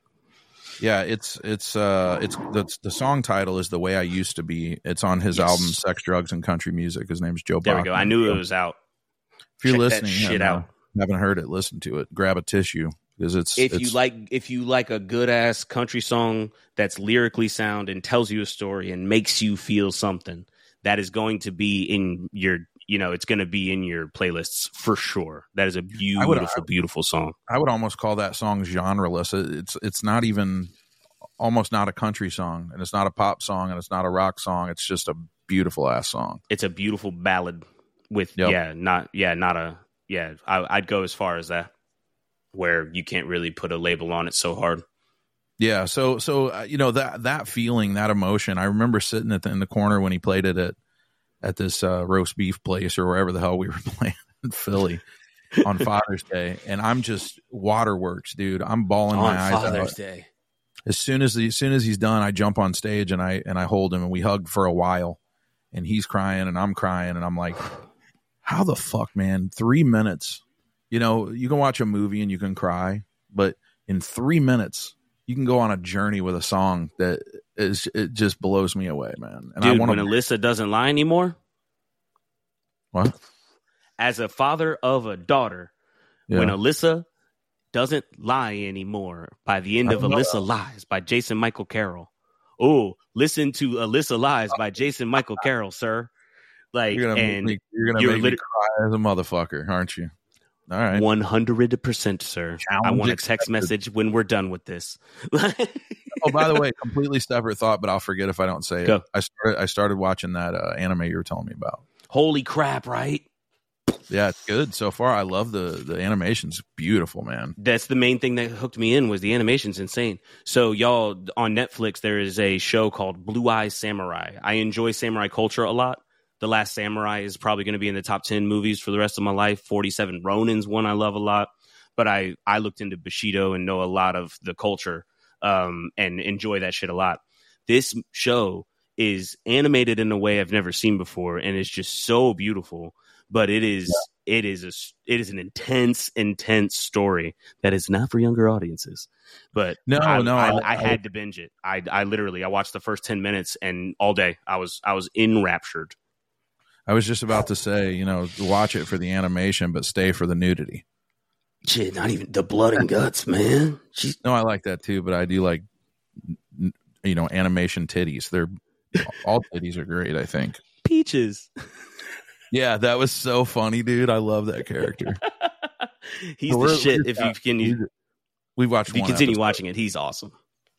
Yeah, it's it's uh it's the the song title is The Way I Used to Be. It's on his Yes. album Sex, Drugs, and Country Music. His name's Joe There we go. I Bachman. knew So it was out. if you're check that listening, shit and, uh, out. haven't heard it, listen to it. Grab a tissue because it's If it's, you like, if you like a good ass country song that's lyrically sound and tells you a story and makes you feel something, that is going to be in your, you know, it's going to be in your playlists for sure. That is a beautiful, would- I- beautiful song. I would almost call that song genreless. It- It's it's not even almost not a country song, and it's not a pop song, and it's not a rock song. It's just a beautiful ass song. It's a beautiful ballad with Yep. yeah, not yeah, not a yeah. I, I'd go as far as that, where you can't really put a label on it so hard. Yeah, so so uh, you know that that feeling, that emotion. I remember sitting at the, in the corner when he played it at at this uh, roast beef place or wherever the hell we were playing in Philly on Father's Day, and I'm just waterworks, dude. I'm bawling On my eyes Father's out. Day, As soon as the, as soon as he's done, I jump on stage and I and I hold him and we hug for a while, and he's crying and I'm crying and I'm like, how the fuck, man? Three minutes, you know, you can watch a movie and you can cry, but in three minutes you can go on a journey with a song that is it just blows me away, man. And dude. I want When to Alyssa doesn't lie anymore, what? as a father of a daughter, Yeah. when Alyssa doesn't lie anymore, by the end I of don't know. Alyssa Lies by Jason Michael Carroll. Oh, listen to Alyssa Lies by Jason Michael Carroll, sir. Like, You're gonna and make me, you're gonna you're make me lit- cry as a motherfucker, aren't you? All right. one hundred percent, sir. I Challenge want a text accepted. message when we're done with this. Oh, by the way, completely separate thought, but I'll forget if I don't say it. Go. I started I started watching that uh, anime you were telling me about. Holy crap, right? Yeah, it's good so far. I love the the animation's beautiful, man. That's the main thing that hooked me in was the animation's insane. So y'all, on Netflix, there is a show called Blue Eye Samurai. I enjoy samurai culture a lot. The Last Samurai is probably going to be in the top ten movies for the rest of my life. forty-seven Ronin's one I love a lot. But I, I looked into Bushido and know a lot of the culture um, and enjoy that shit a lot. This show is animated in a way I've never seen before, and it's just so beautiful. But it is yeah. it is a it is an intense, intense story that is not for younger audiences. But no, I, no, I, I, I had to binge it. I, I literally I watched the first ten minutes and all day I was I was enraptured. I was just about to say, you know, watch it for the animation, but stay for the nudity. Shit, not even the blood and guts, man. Jeez. No, I like that too, but I do like, you know, animation titties. They're all titties are great, I think. Peaches. Yeah, that was so funny, dude. I love that character. He's so the shit. If you can, you, we've watched. if you one continue episode. watching it, he's awesome.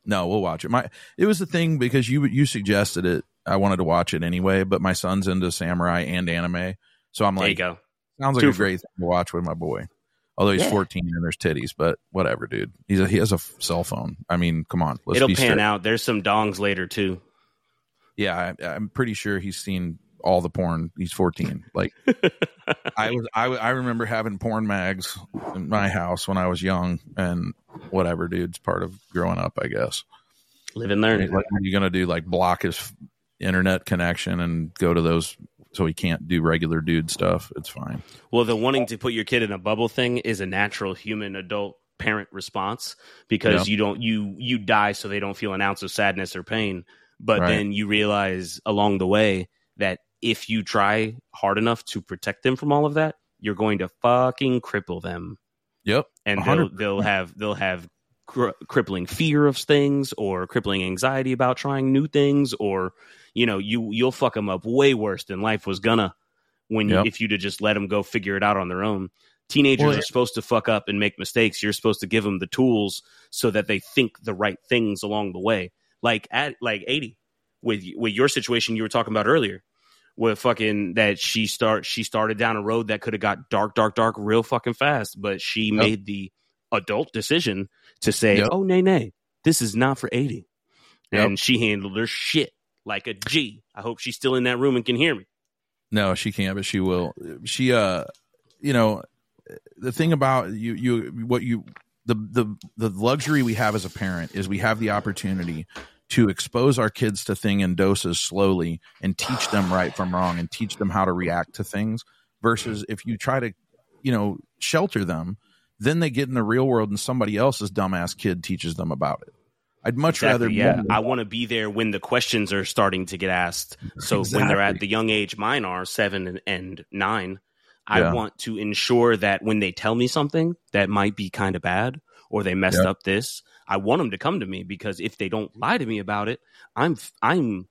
No, we'll watch it. My it was the thing because you you suggested it. I wanted to watch it anyway, but my son's into samurai and anime, so I'm There like, you go. sounds like Two a for- great thing to watch with my boy. Although he's Yeah. fourteen and there's titties, but whatever, dude. He's a, he has a f- cell phone. I mean, come on, let's It'll be pan straight. out. There's some dongs later too. Yeah, I, I'm pretty sure he's seen all the porn. He's fourteen. Like I was, I, I remember having porn mags in my house when I was young, and whatever, dude. It's part of growing up, I guess. Live and learn. Like, what are you gonna do? Like block his internet connection and go to those so he can't do regular dude stuff? It's fine. Well, the wanting to put your kid in a bubble thing is a natural human adult parent response because Yeah. you don't you you die so they don't feel an ounce of sadness or pain. But Right. then you realize along the way that if you try hard enough to protect them from all of that, you're going to fucking cripple them, Yep. and one they'll hundred percent. they'll have they'll have cr- crippling fear of things or crippling anxiety about trying new things, or you know you you'll fuck them up way worse than life was gonna when you, Yep. if you'd have just let them go figure it out on their own. Teenagers Well, are supposed to fuck up and make mistakes. You're supposed to give them the tools so that they think the right things along the way. Like at like eighty with with your situation you were talking about earlier, with fucking that she start she started down a road that could have got dark, dark, dark real fucking fast, but she Yep. made the adult decision to say, Yep. "Oh, nay, nay, this is not for eighty," Yep. and she handled her shit like a G. I hope she's still in that room and can hear me. No, she can't, but she will. She, uh, you know, the thing about you, you, what you, the, the, the luxury we have as a parent is we have the opportunity to expose our kids to thing in doses slowly and teach them right from wrong and teach them how to react to things versus if you try to, you know, shelter them, then they get in the real world and somebody else's dumbass kid teaches them about it. I'd much Exactly, rather, yeah. I want to be there when the questions are starting to get asked. So when they're at Exactly. the young age mine are, seven and, and nine, I Yeah. want to ensure that when they tell me something that might be kind of bad or they messed Yeah. up this, I want them to come to me, because if they don't lie to me about it, I'm I'm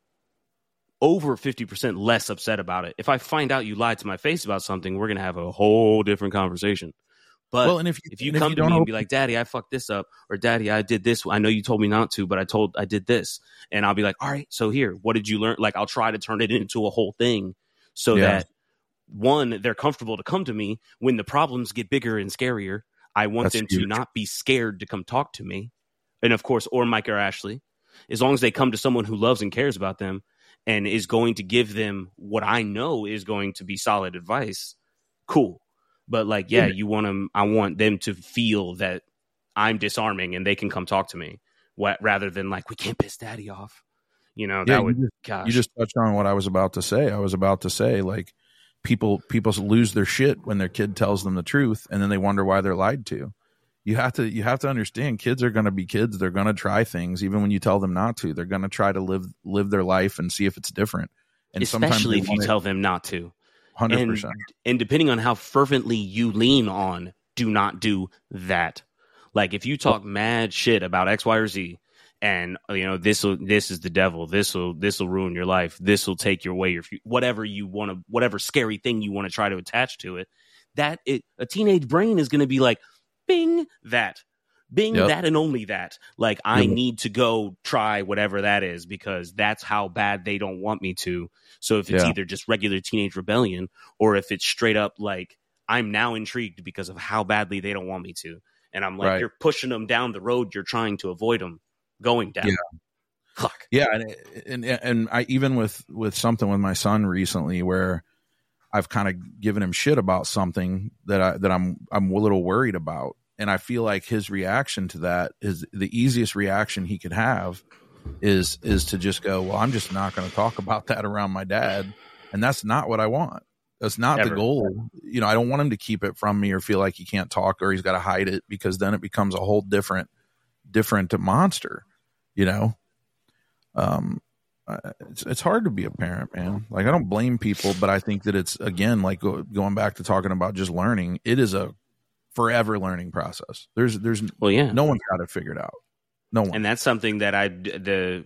over fifty percent less upset about it. If I find out you lied to my face about something, we're going to have a whole different conversation. But well, and if you, if you and come if you to don't me and open- be like, "Daddy, I fucked this up," or "Daddy, I did this. I know you told me not to, but I told I did this," and I'll be like, "All right, so here, what did you learn?" Like, I'll try to turn it into a whole thing so Yeah. that one, they're comfortable to come to me when the problems get bigger and scarier. I want That's them to huge. not be scared to come talk to me, and of course, or Mike or Ashley, as long as they come to someone who loves and cares about them and is going to give them what I know is going to be solid advice. Cool. But like, yeah, you want them, I want them to feel that I'm disarming and they can come talk to me, what, rather than like, we can't piss daddy off. You know, Yeah, that would, you just, gosh. you just touched on what I was about to say. I was about to say, like, people people lose their shit when their kid tells them the truth, and then they wonder why they're lied to. You have to you have to understand, kids are going to be kids. They're going to try things, even when you tell them not to. They're going to try to live live their life and see if it's different. And especially if you want it tell them not to. one hundred And, percent. and depending on how fervently you lean on, do not do that. Like if you talk mad shit about X, Y, or Z, and you know this will this is the devil, this will this will ruin your life, this will take your way, your fu- whatever you want to, whatever scary thing you want to try to attach to it. That it a teenage brain is going to be like, bing that, bing Yep. that, and only that. Like I Yep. need to go try whatever that is because that's how bad they don't want me to. So if it's Yeah. either just regular teenage rebellion or if it's straight up like I'm now intrigued because of how badly they don't want me to, and I'm like, Right. you're pushing them down the road you're trying to avoid them going down. Yeah. Fuck. Yeah, and, and and I even with with something with my son recently where I've kind of given him shit about something that I that I'm I'm a little worried about, and I feel like his reaction to that is the easiest reaction he could have is is to just go, well, I'm just not going to talk about that around my dad, and that's not what I want. That's not Ever. the goal. You know, I don't want him to keep it from me or feel like he can't talk or he's got to hide it, because then it becomes a whole different different monster. You know, um, uh, it's it's hard to be a parent, man. Like I don't blame people, but I think that it's again like go, going back to talking about just learning. It is a forever learning process. There's there's Well, yeah. no one's got it figured out. No one. And that's something that I the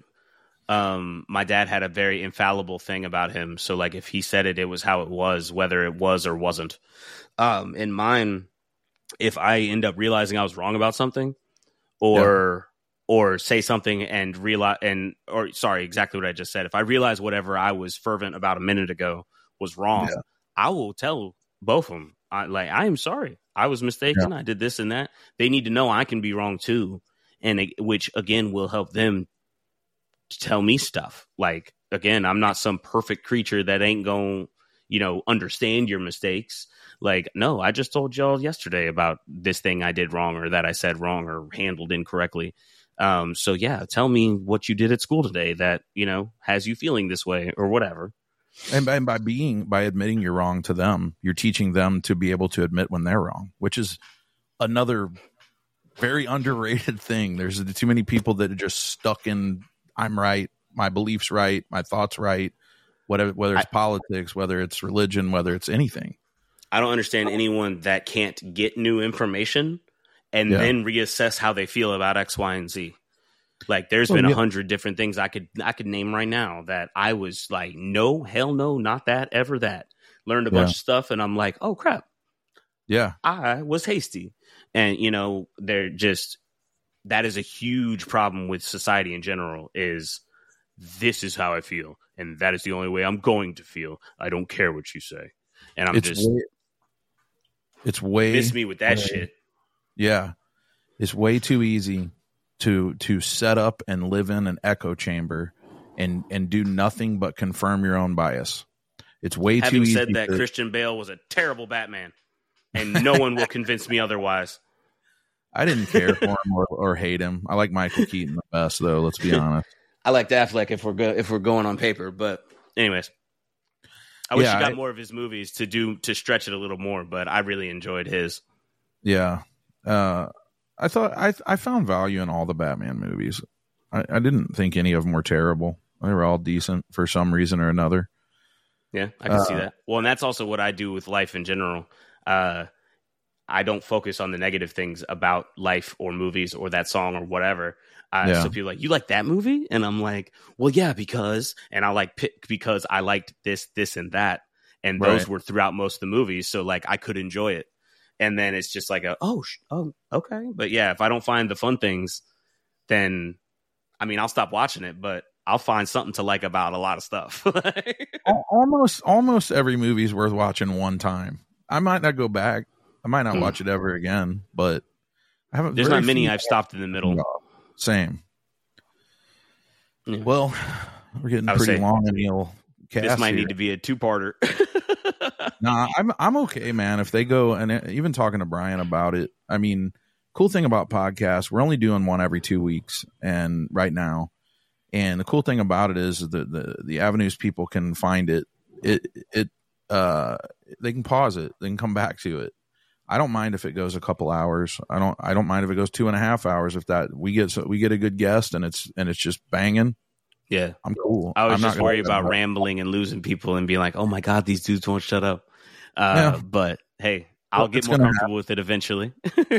um my dad had a very infallible thing about him. So like if he said it, it was how it was, whether it was or wasn't. Um, in mine, if I end up realizing I was wrong about something, or or say something and realize and or sorry, exactly what I just said. If I realize whatever I was fervent about a minute ago was wrong, yeah. I will tell both of them. I, like, I am sorry. I was mistaken. Yeah. I did this and that. They need to know I can be wrong too, and it, which again will help them to tell me stuff. Like, again, I'm not some perfect creature that ain't going, you know, understand your mistakes. Like, no, I just told y'all yesterday about this thing I did wrong or that I said wrong or handled incorrectly. Um, so yeah, tell me what you did at school today that, you know, has you feeling this way or whatever. And by, and by being, by admitting you're wrong to them, you're teaching them to be able to admit when they're wrong, which is another very underrated thing. There's too many people that are just stuck in, I'm right, my beliefs right, my thoughts right, whatever, whether it's I, politics, whether it's religion, whether it's anything. I don't understand anyone that can't get new information and yeah. then reassess how they feel about X, Y, and Z. Like, there's been a yeah. hundred different things I could I could name right now that I was like, no, hell no, not that, ever that. Learned a yeah. bunch of stuff, and I'm like, oh crap, yeah, I was hasty, and you know, they're just that is a huge problem with society in general. Is this is how I feel, and that is the only way I'm going to feel. I don't care what you say, and I'm it's just way, it's way miss me with that way, shit. Yeah, it's way too easy to to set up and live in an echo chamber and and do nothing but confirm your own bias. It's way Having too easy. Having said that, to, Christian Bale was a terrible Batman, and no one will convince me otherwise. I didn't care for him or, or hate him. I like Michael Keaton the best, though. Let's be honest. I like Affleck if we're go- if we're going on paper, but anyways, I wish yeah, he got I, more of his movies to do to stretch it a little more. But I really enjoyed his. Yeah. Uh, I thought I I found value in all the Batman movies. I, I didn't think any of them were terrible. They were all decent for some reason or another. Yeah, I can uh, see that. Well, and that's also what I do with life in general. Uh, I don't focus on the negative things about life or movies or that song or whatever. Uh, yeah. So people are like, you like that movie? And I'm like, well, yeah, because, and I like pick because I liked this, this, and that. And those right. were throughout most of the movies. So like I could enjoy it. And then it's just like, a, oh, sh- oh, okay. But yeah, if I don't find the fun things, then, I mean, I'll stop watching it, but I'll find something to like about a lot of stuff. almost, almost every movie is worth watching one time. I might not go back. I might not hmm. watch it ever again, but I haven't. There's not many I've stopped in the middle. Same. Yeah. Well, we're getting pretty say, long in the old cast. This might here. need to be a two-parter. Nah, I'm I'm okay, man. If they go, and even talking to Brian about it, I mean, cool thing about podcasts, we're only doing one every two weeks, and right now, and the cool thing about it is the the the avenues people can find it, it it uh they can pause it, they can come back to it. I don't mind if it goes a couple hours. I don't I don't mind if it goes two and a half hours. If that we get so we get a good guest and it's and it's just banging. Yeah, I'm cool. I was I'm just worried about rambling and losing people and being like, oh my god, these dudes won't shut up. Uh, yeah. But hey, I'll well, get more comfortable happen. with it eventually.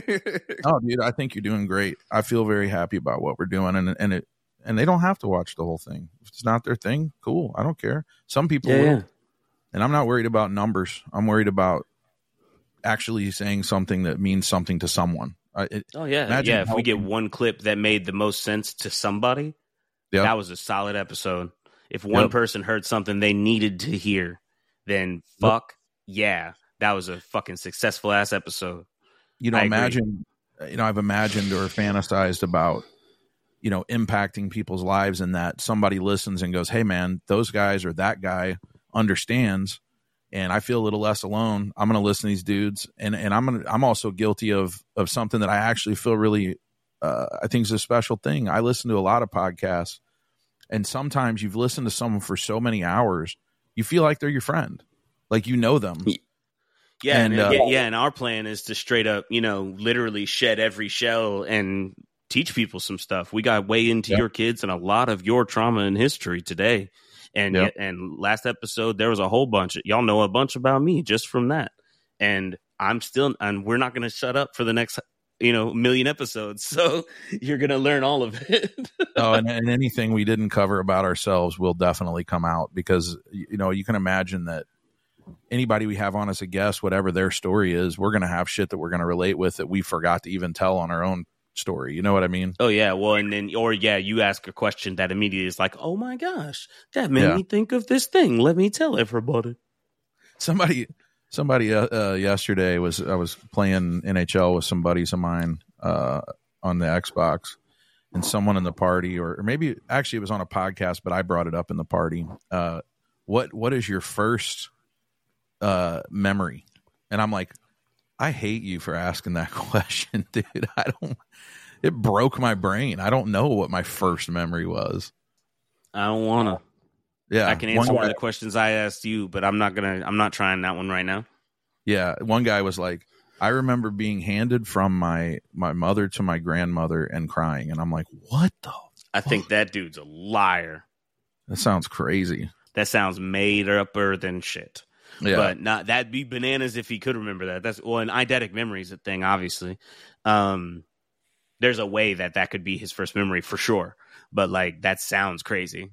Oh, dude, I think you're doing great. I feel very happy about what we're doing, and and it and they don't have to watch the whole thing. If it's not their thing, cool. I don't care. Some people yeah, will, yeah. and I'm not worried about numbers. I'm worried about actually saying something that means something to someone. It, oh yeah, yeah. If we get one clip that made the most sense to somebody, yep. that was a solid episode. If one yep. person heard something they needed to hear, then fuck yep. yeah, that was a fucking successful ass episode. You know, I imagine. Agree. You know, I've imagined or fantasized about, you know, impacting people's lives, and that somebody listens and goes, "Hey, man, those guys or that guy understands." And I feel a little less alone. I'm going to listen to these dudes, and and I'm gonna, I'm also guilty of of something that I actually feel really, uh, I think is a special thing. I listen to a lot of podcasts, and sometimes you've listened to someone for so many hours, you feel like they're your friend, like you know them. Yeah, and, and uh, yeah, yeah. And our plan is to straight up, you know, literally shed every shell and teach people some stuff. We got way into yeah. your kids and a lot of your trauma and history today. And yep. and last episode, there was a whole bunch. Y'all know a bunch about me just from that. And I'm still, and we're not going to shut up for the next, you know, million episodes. So you're going to learn all of it. Oh, and, and anything we didn't cover about ourselves will definitely come out, because, you know, you can imagine that anybody we have on as a guest, whatever their story is, we're going to have shit that we're going to relate with that we forgot to even tell on our own story. You know what I mean? Oh yeah, well, and then or yeah, you ask a question that immediately is like, oh my gosh, that made Yeah. me think of this thing. Let me tell everybody. Somebody, somebody uh, uh, yesterday was I was playing N H L with some buddies of mine uh, on the Xbox, and someone in the party, or, or maybe actually it was on a podcast, but I brought it up in the party. Uh, what what is your first uh, memory? And I'm like, I hate you for asking that question, dude. I don't. It broke my brain. I don't know what my first memory was. I don't wanna. Yeah, I can answer one one guy, of the questions I asked you, but I'm not gonna. I'm not trying that one right now. Yeah, one guy was like, I remember being handed from my my mother to my grandmother and crying, and I'm like, what the? I think that dude's a liar. That sounds crazy. That sounds made upper than shit. Yeah, But not that'd be bananas if he could remember that. That's well, an eidetic memory is a thing, obviously. Um, there's a way that that could be his first memory for sure. But like that sounds crazy.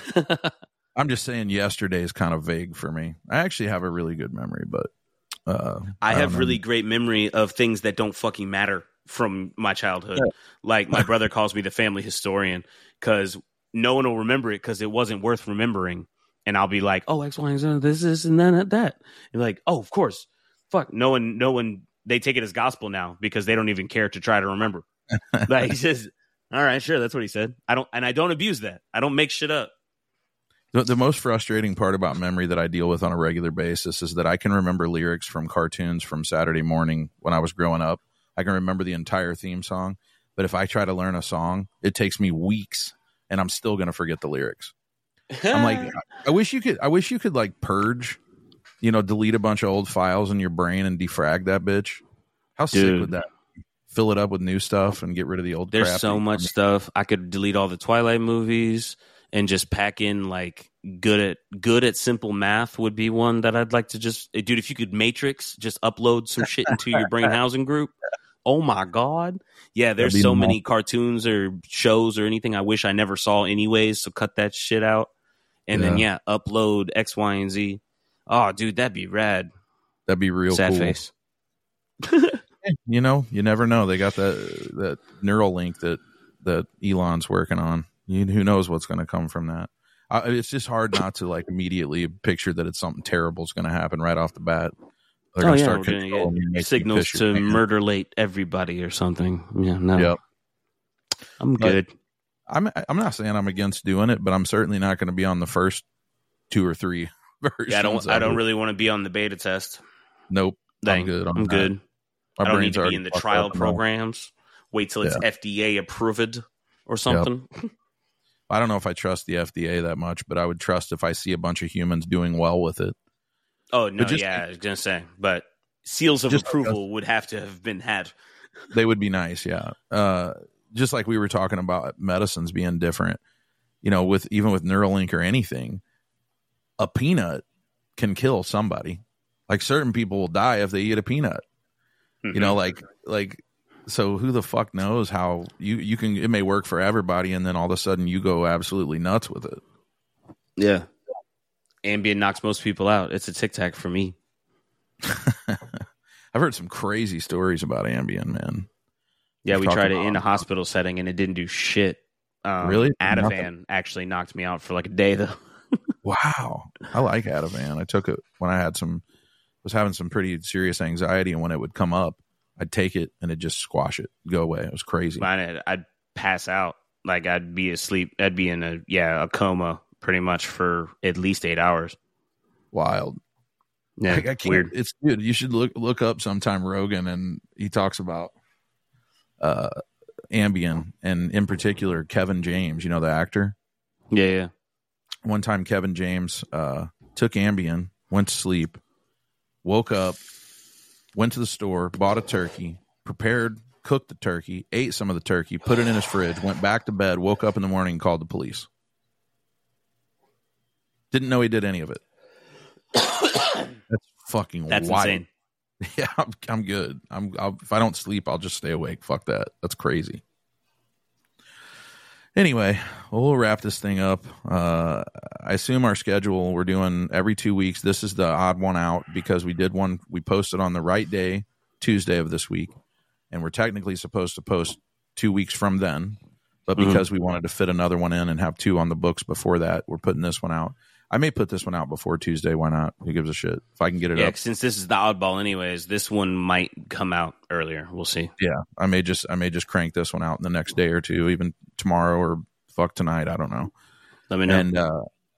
I'm just saying yesterday is kind of vague for me. I actually have a really good memory, but uh, I, I have know. really great memory of things that don't fucking matter from my childhood. Yeah. Like my brother calls me the family historian because no one will remember it because it wasn't worth remembering. And I'll be like, oh, X, Y, and Z, this, this, and then that. And like, oh, of course. Fuck. No one, no one, they take it as gospel now because they don't even care to try to remember. Like, he says, all right, sure, that's what he said. I don't, and I don't abuse that. I don't make shit up. The, the most frustrating part about memory that I deal with on a regular basis is that I can remember lyrics from cartoons from Saturday morning when I was growing up. I can remember the entire theme song. But if I try to learn a song, it takes me weeks and I'm still going to forget the lyrics. I'm like, I wish you could, I wish you could like purge, you know, delete a bunch of old files in your brain and defrag that bitch. How Dude. sick would that be? Fill it up with new stuff and get rid of the old There's crap. so much stuff. I could delete all the Twilight movies and just pack in like good at good at simple math would be one that I'd like to just dude, if you could Matrix, just upload some shit into your brain housing group. Oh my God. Yeah, there's so many cartoons or shows or anything I wish I never saw anyways, so cut that shit out. And yeah. then yeah, upload X, Y, and Z. Oh, dude, that'd be rad. That'd be real Sad cool. face. You know, you never know. They got that that neural link that that Elon's working on. You, who knows what's going to come from that? Uh, it's just hard not to like immediately picture that it's something terrible is going to happen right off the bat. They're oh gonna yeah, start we're gonna controlling you, get make signals you to piss your murder late everybody or something. Yeah, no, Yep. I'm But good. I'm I'm not saying I'm against doing it, but I'm certainly not going to be on the first two or three versions. Yeah, I don't. of I don't it. really want to be on the beta test. Nope. Dang, I'm good. on I'm that. good. My I don't need brain's to be already in the fucked trial up and all. programs. Wait till it's Yeah. F D A approved or something. I don't know if I trust the F D A that much, but I would trust if I see a bunch of humans doing well with it. Oh no, just- yeah, I was gonna say, but seals of Just- approval would have to have been had. They would be nice, yeah. Uh, just like we were talking about medicines being different, you know, with even with Neuralink or anything, a peanut can kill somebody. Like certain people will die if they eat a peanut. Mm-hmm. You know, like like so who the fuck knows how you you can it may work for everybody and then all of a sudden you go absolutely nuts with it. Yeah, Ambien knocks most people out. It's a tic tac for me. I've heard some crazy stories about Ambien, man. Yeah, You've we talked tried it about- in a hospital setting and it didn't do shit. Um, Really? Ativan Nothing. actually knocked me out for like a day though. Wow. I like Ativan. I took it when I had some was having some pretty serious anxiety, and when it would come up, I'd take it and it'd just squash it, go away. It was crazy. I'd, I'd pass out. Like I'd be asleep. I'd be in a yeah a coma pretty much for at least eight hours. Wild. Yeah, I, I can't, weird. It's good. You should look look up sometime Rogan, and he talks about uh, Ambien, and in particular Kevin James. You know the actor. Yeah, yeah. One time, Kevin James uh, took Ambien, went to sleep, woke up, went to the store, bought a turkey, prepared, cooked the turkey, ate some of the turkey, put it in his fridge, went back to bed, woke up in the morning, and called the police. Didn't know he did any of it. That's fucking That's wild. insane. Yeah, I'm, I'm good. I'm I'll, if I don't sleep, I'll just stay awake. Fuck that. That's crazy. Anyway, well, we'll wrap this thing up. Uh, I assume our schedule, we're doing every two weeks. This is the odd one out because we did one. We posted on the right day, Tuesday of this week, and we're technically supposed to post two weeks from then. But because mm-hmm. we wanted to fit another one in and have two on the books before that, we're putting this one out. I may put this one out before Tuesday. Why not? Who gives a shit? If I can get it yeah, up. Since this is the oddball anyways, this one might come out earlier. We'll see. Yeah, I may just I may just crank this one out in the next day or two, even tomorrow or fuck tonight. I don't know. Let me know. And uh,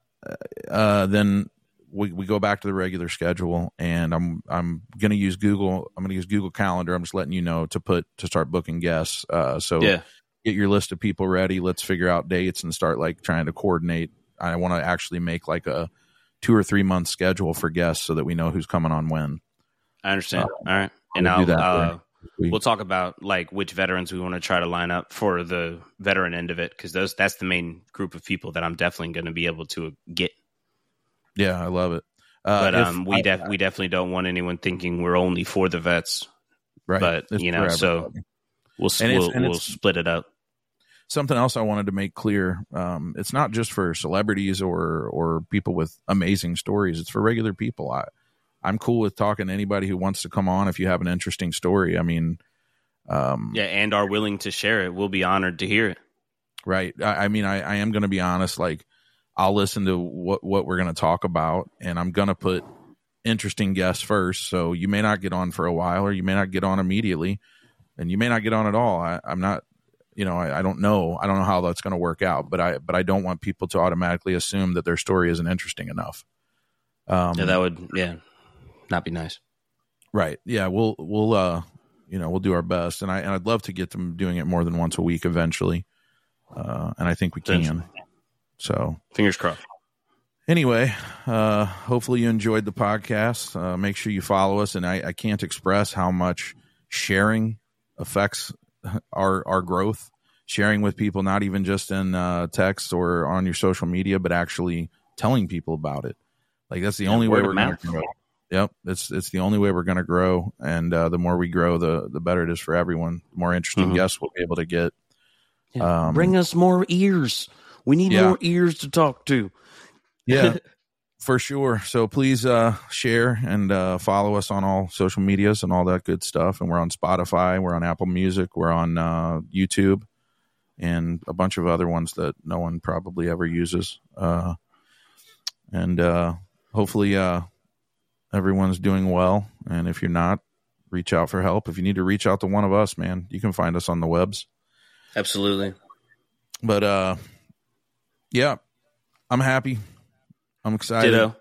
uh, then we we go back to the regular schedule, and I'm I'm gonna use Google. I'm gonna use Google Calendar. I'm just letting you know to put to start booking guests. Uh, so yeah. Get your list of people ready. Let's figure out dates and start like trying to coordinate. I want to actually make like a two or three month schedule for guests so that we know who's coming on when. I understand. Uh, All right. And I'll, uh, we'll talk about like which veterans we want to try to line up for the veteran end of it. Cause those, that's the main group of people that I'm definitely going to be able to get. Yeah. I love it. Uh, but um, we def- we definitely don't want anyone thinking we're only for the vets. Right. But it's you know, so we'll, we'll, we'll split it up. Something else I wanted to make clear, um, it's not just for celebrities or or people with amazing stories. It's for regular people. I, I'm cool with talking to anybody who wants to come on if you have an interesting story. I mean... Um, yeah, and are willing to share it. We'll be honored to hear it. Right. I, I mean, I, I am going to be honest. Like, I'll listen to what, what we're going to talk about, and I'm going to put interesting guests first. So you may not get on for a while, or you may not get on immediately, and you may not get on at all. I, I'm not... You know, I, I don't know. I don't know how that's going to work out, but I but I don't want people to automatically assume that their story isn't interesting enough. Um, yeah, that would yeah, not be nice. Right. Yeah. We'll we'll uh you know we'll do our best, and I and I'd love to get them doing it more than once a week eventually, uh, and I think we can. So fingers crossed. Anyway, uh, hopefully you enjoyed the podcast. Uh, make sure you follow us, and I, I can't express how much sharing affects our our growth. Sharing with people, not even just in uh, text or on your social media, but actually telling people about it. Like that's the yeah, only way we're going to grow. Yep, it's it's the only way we're going to grow, and uh, the more we grow, the the better it is for everyone. The more interesting mm-hmm. guests we'll be able to get. Yeah. Um, Bring us more ears. We need yeah. more ears to talk to. Yeah, for sure. So please uh, share and uh, follow us on all social medias and all that good stuff. And we're on Spotify, we're on Apple Music, we're on uh, YouTube, and a bunch of other ones that no one probably ever uses. Uh, and uh, hopefully uh, everyone's doing well. And if you're not, reach out for help. If you need to reach out to one of us, man, you can find us on the webs. Absolutely. But uh, yeah, I'm happy. I'm excited. Ditto.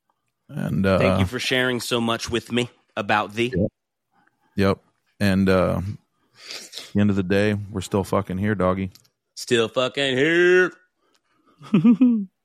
And uh, thank you for sharing so much with me about thee. Yep. yep. And uh, at the end of the day, we're still fucking here, doggy. Still fucking here.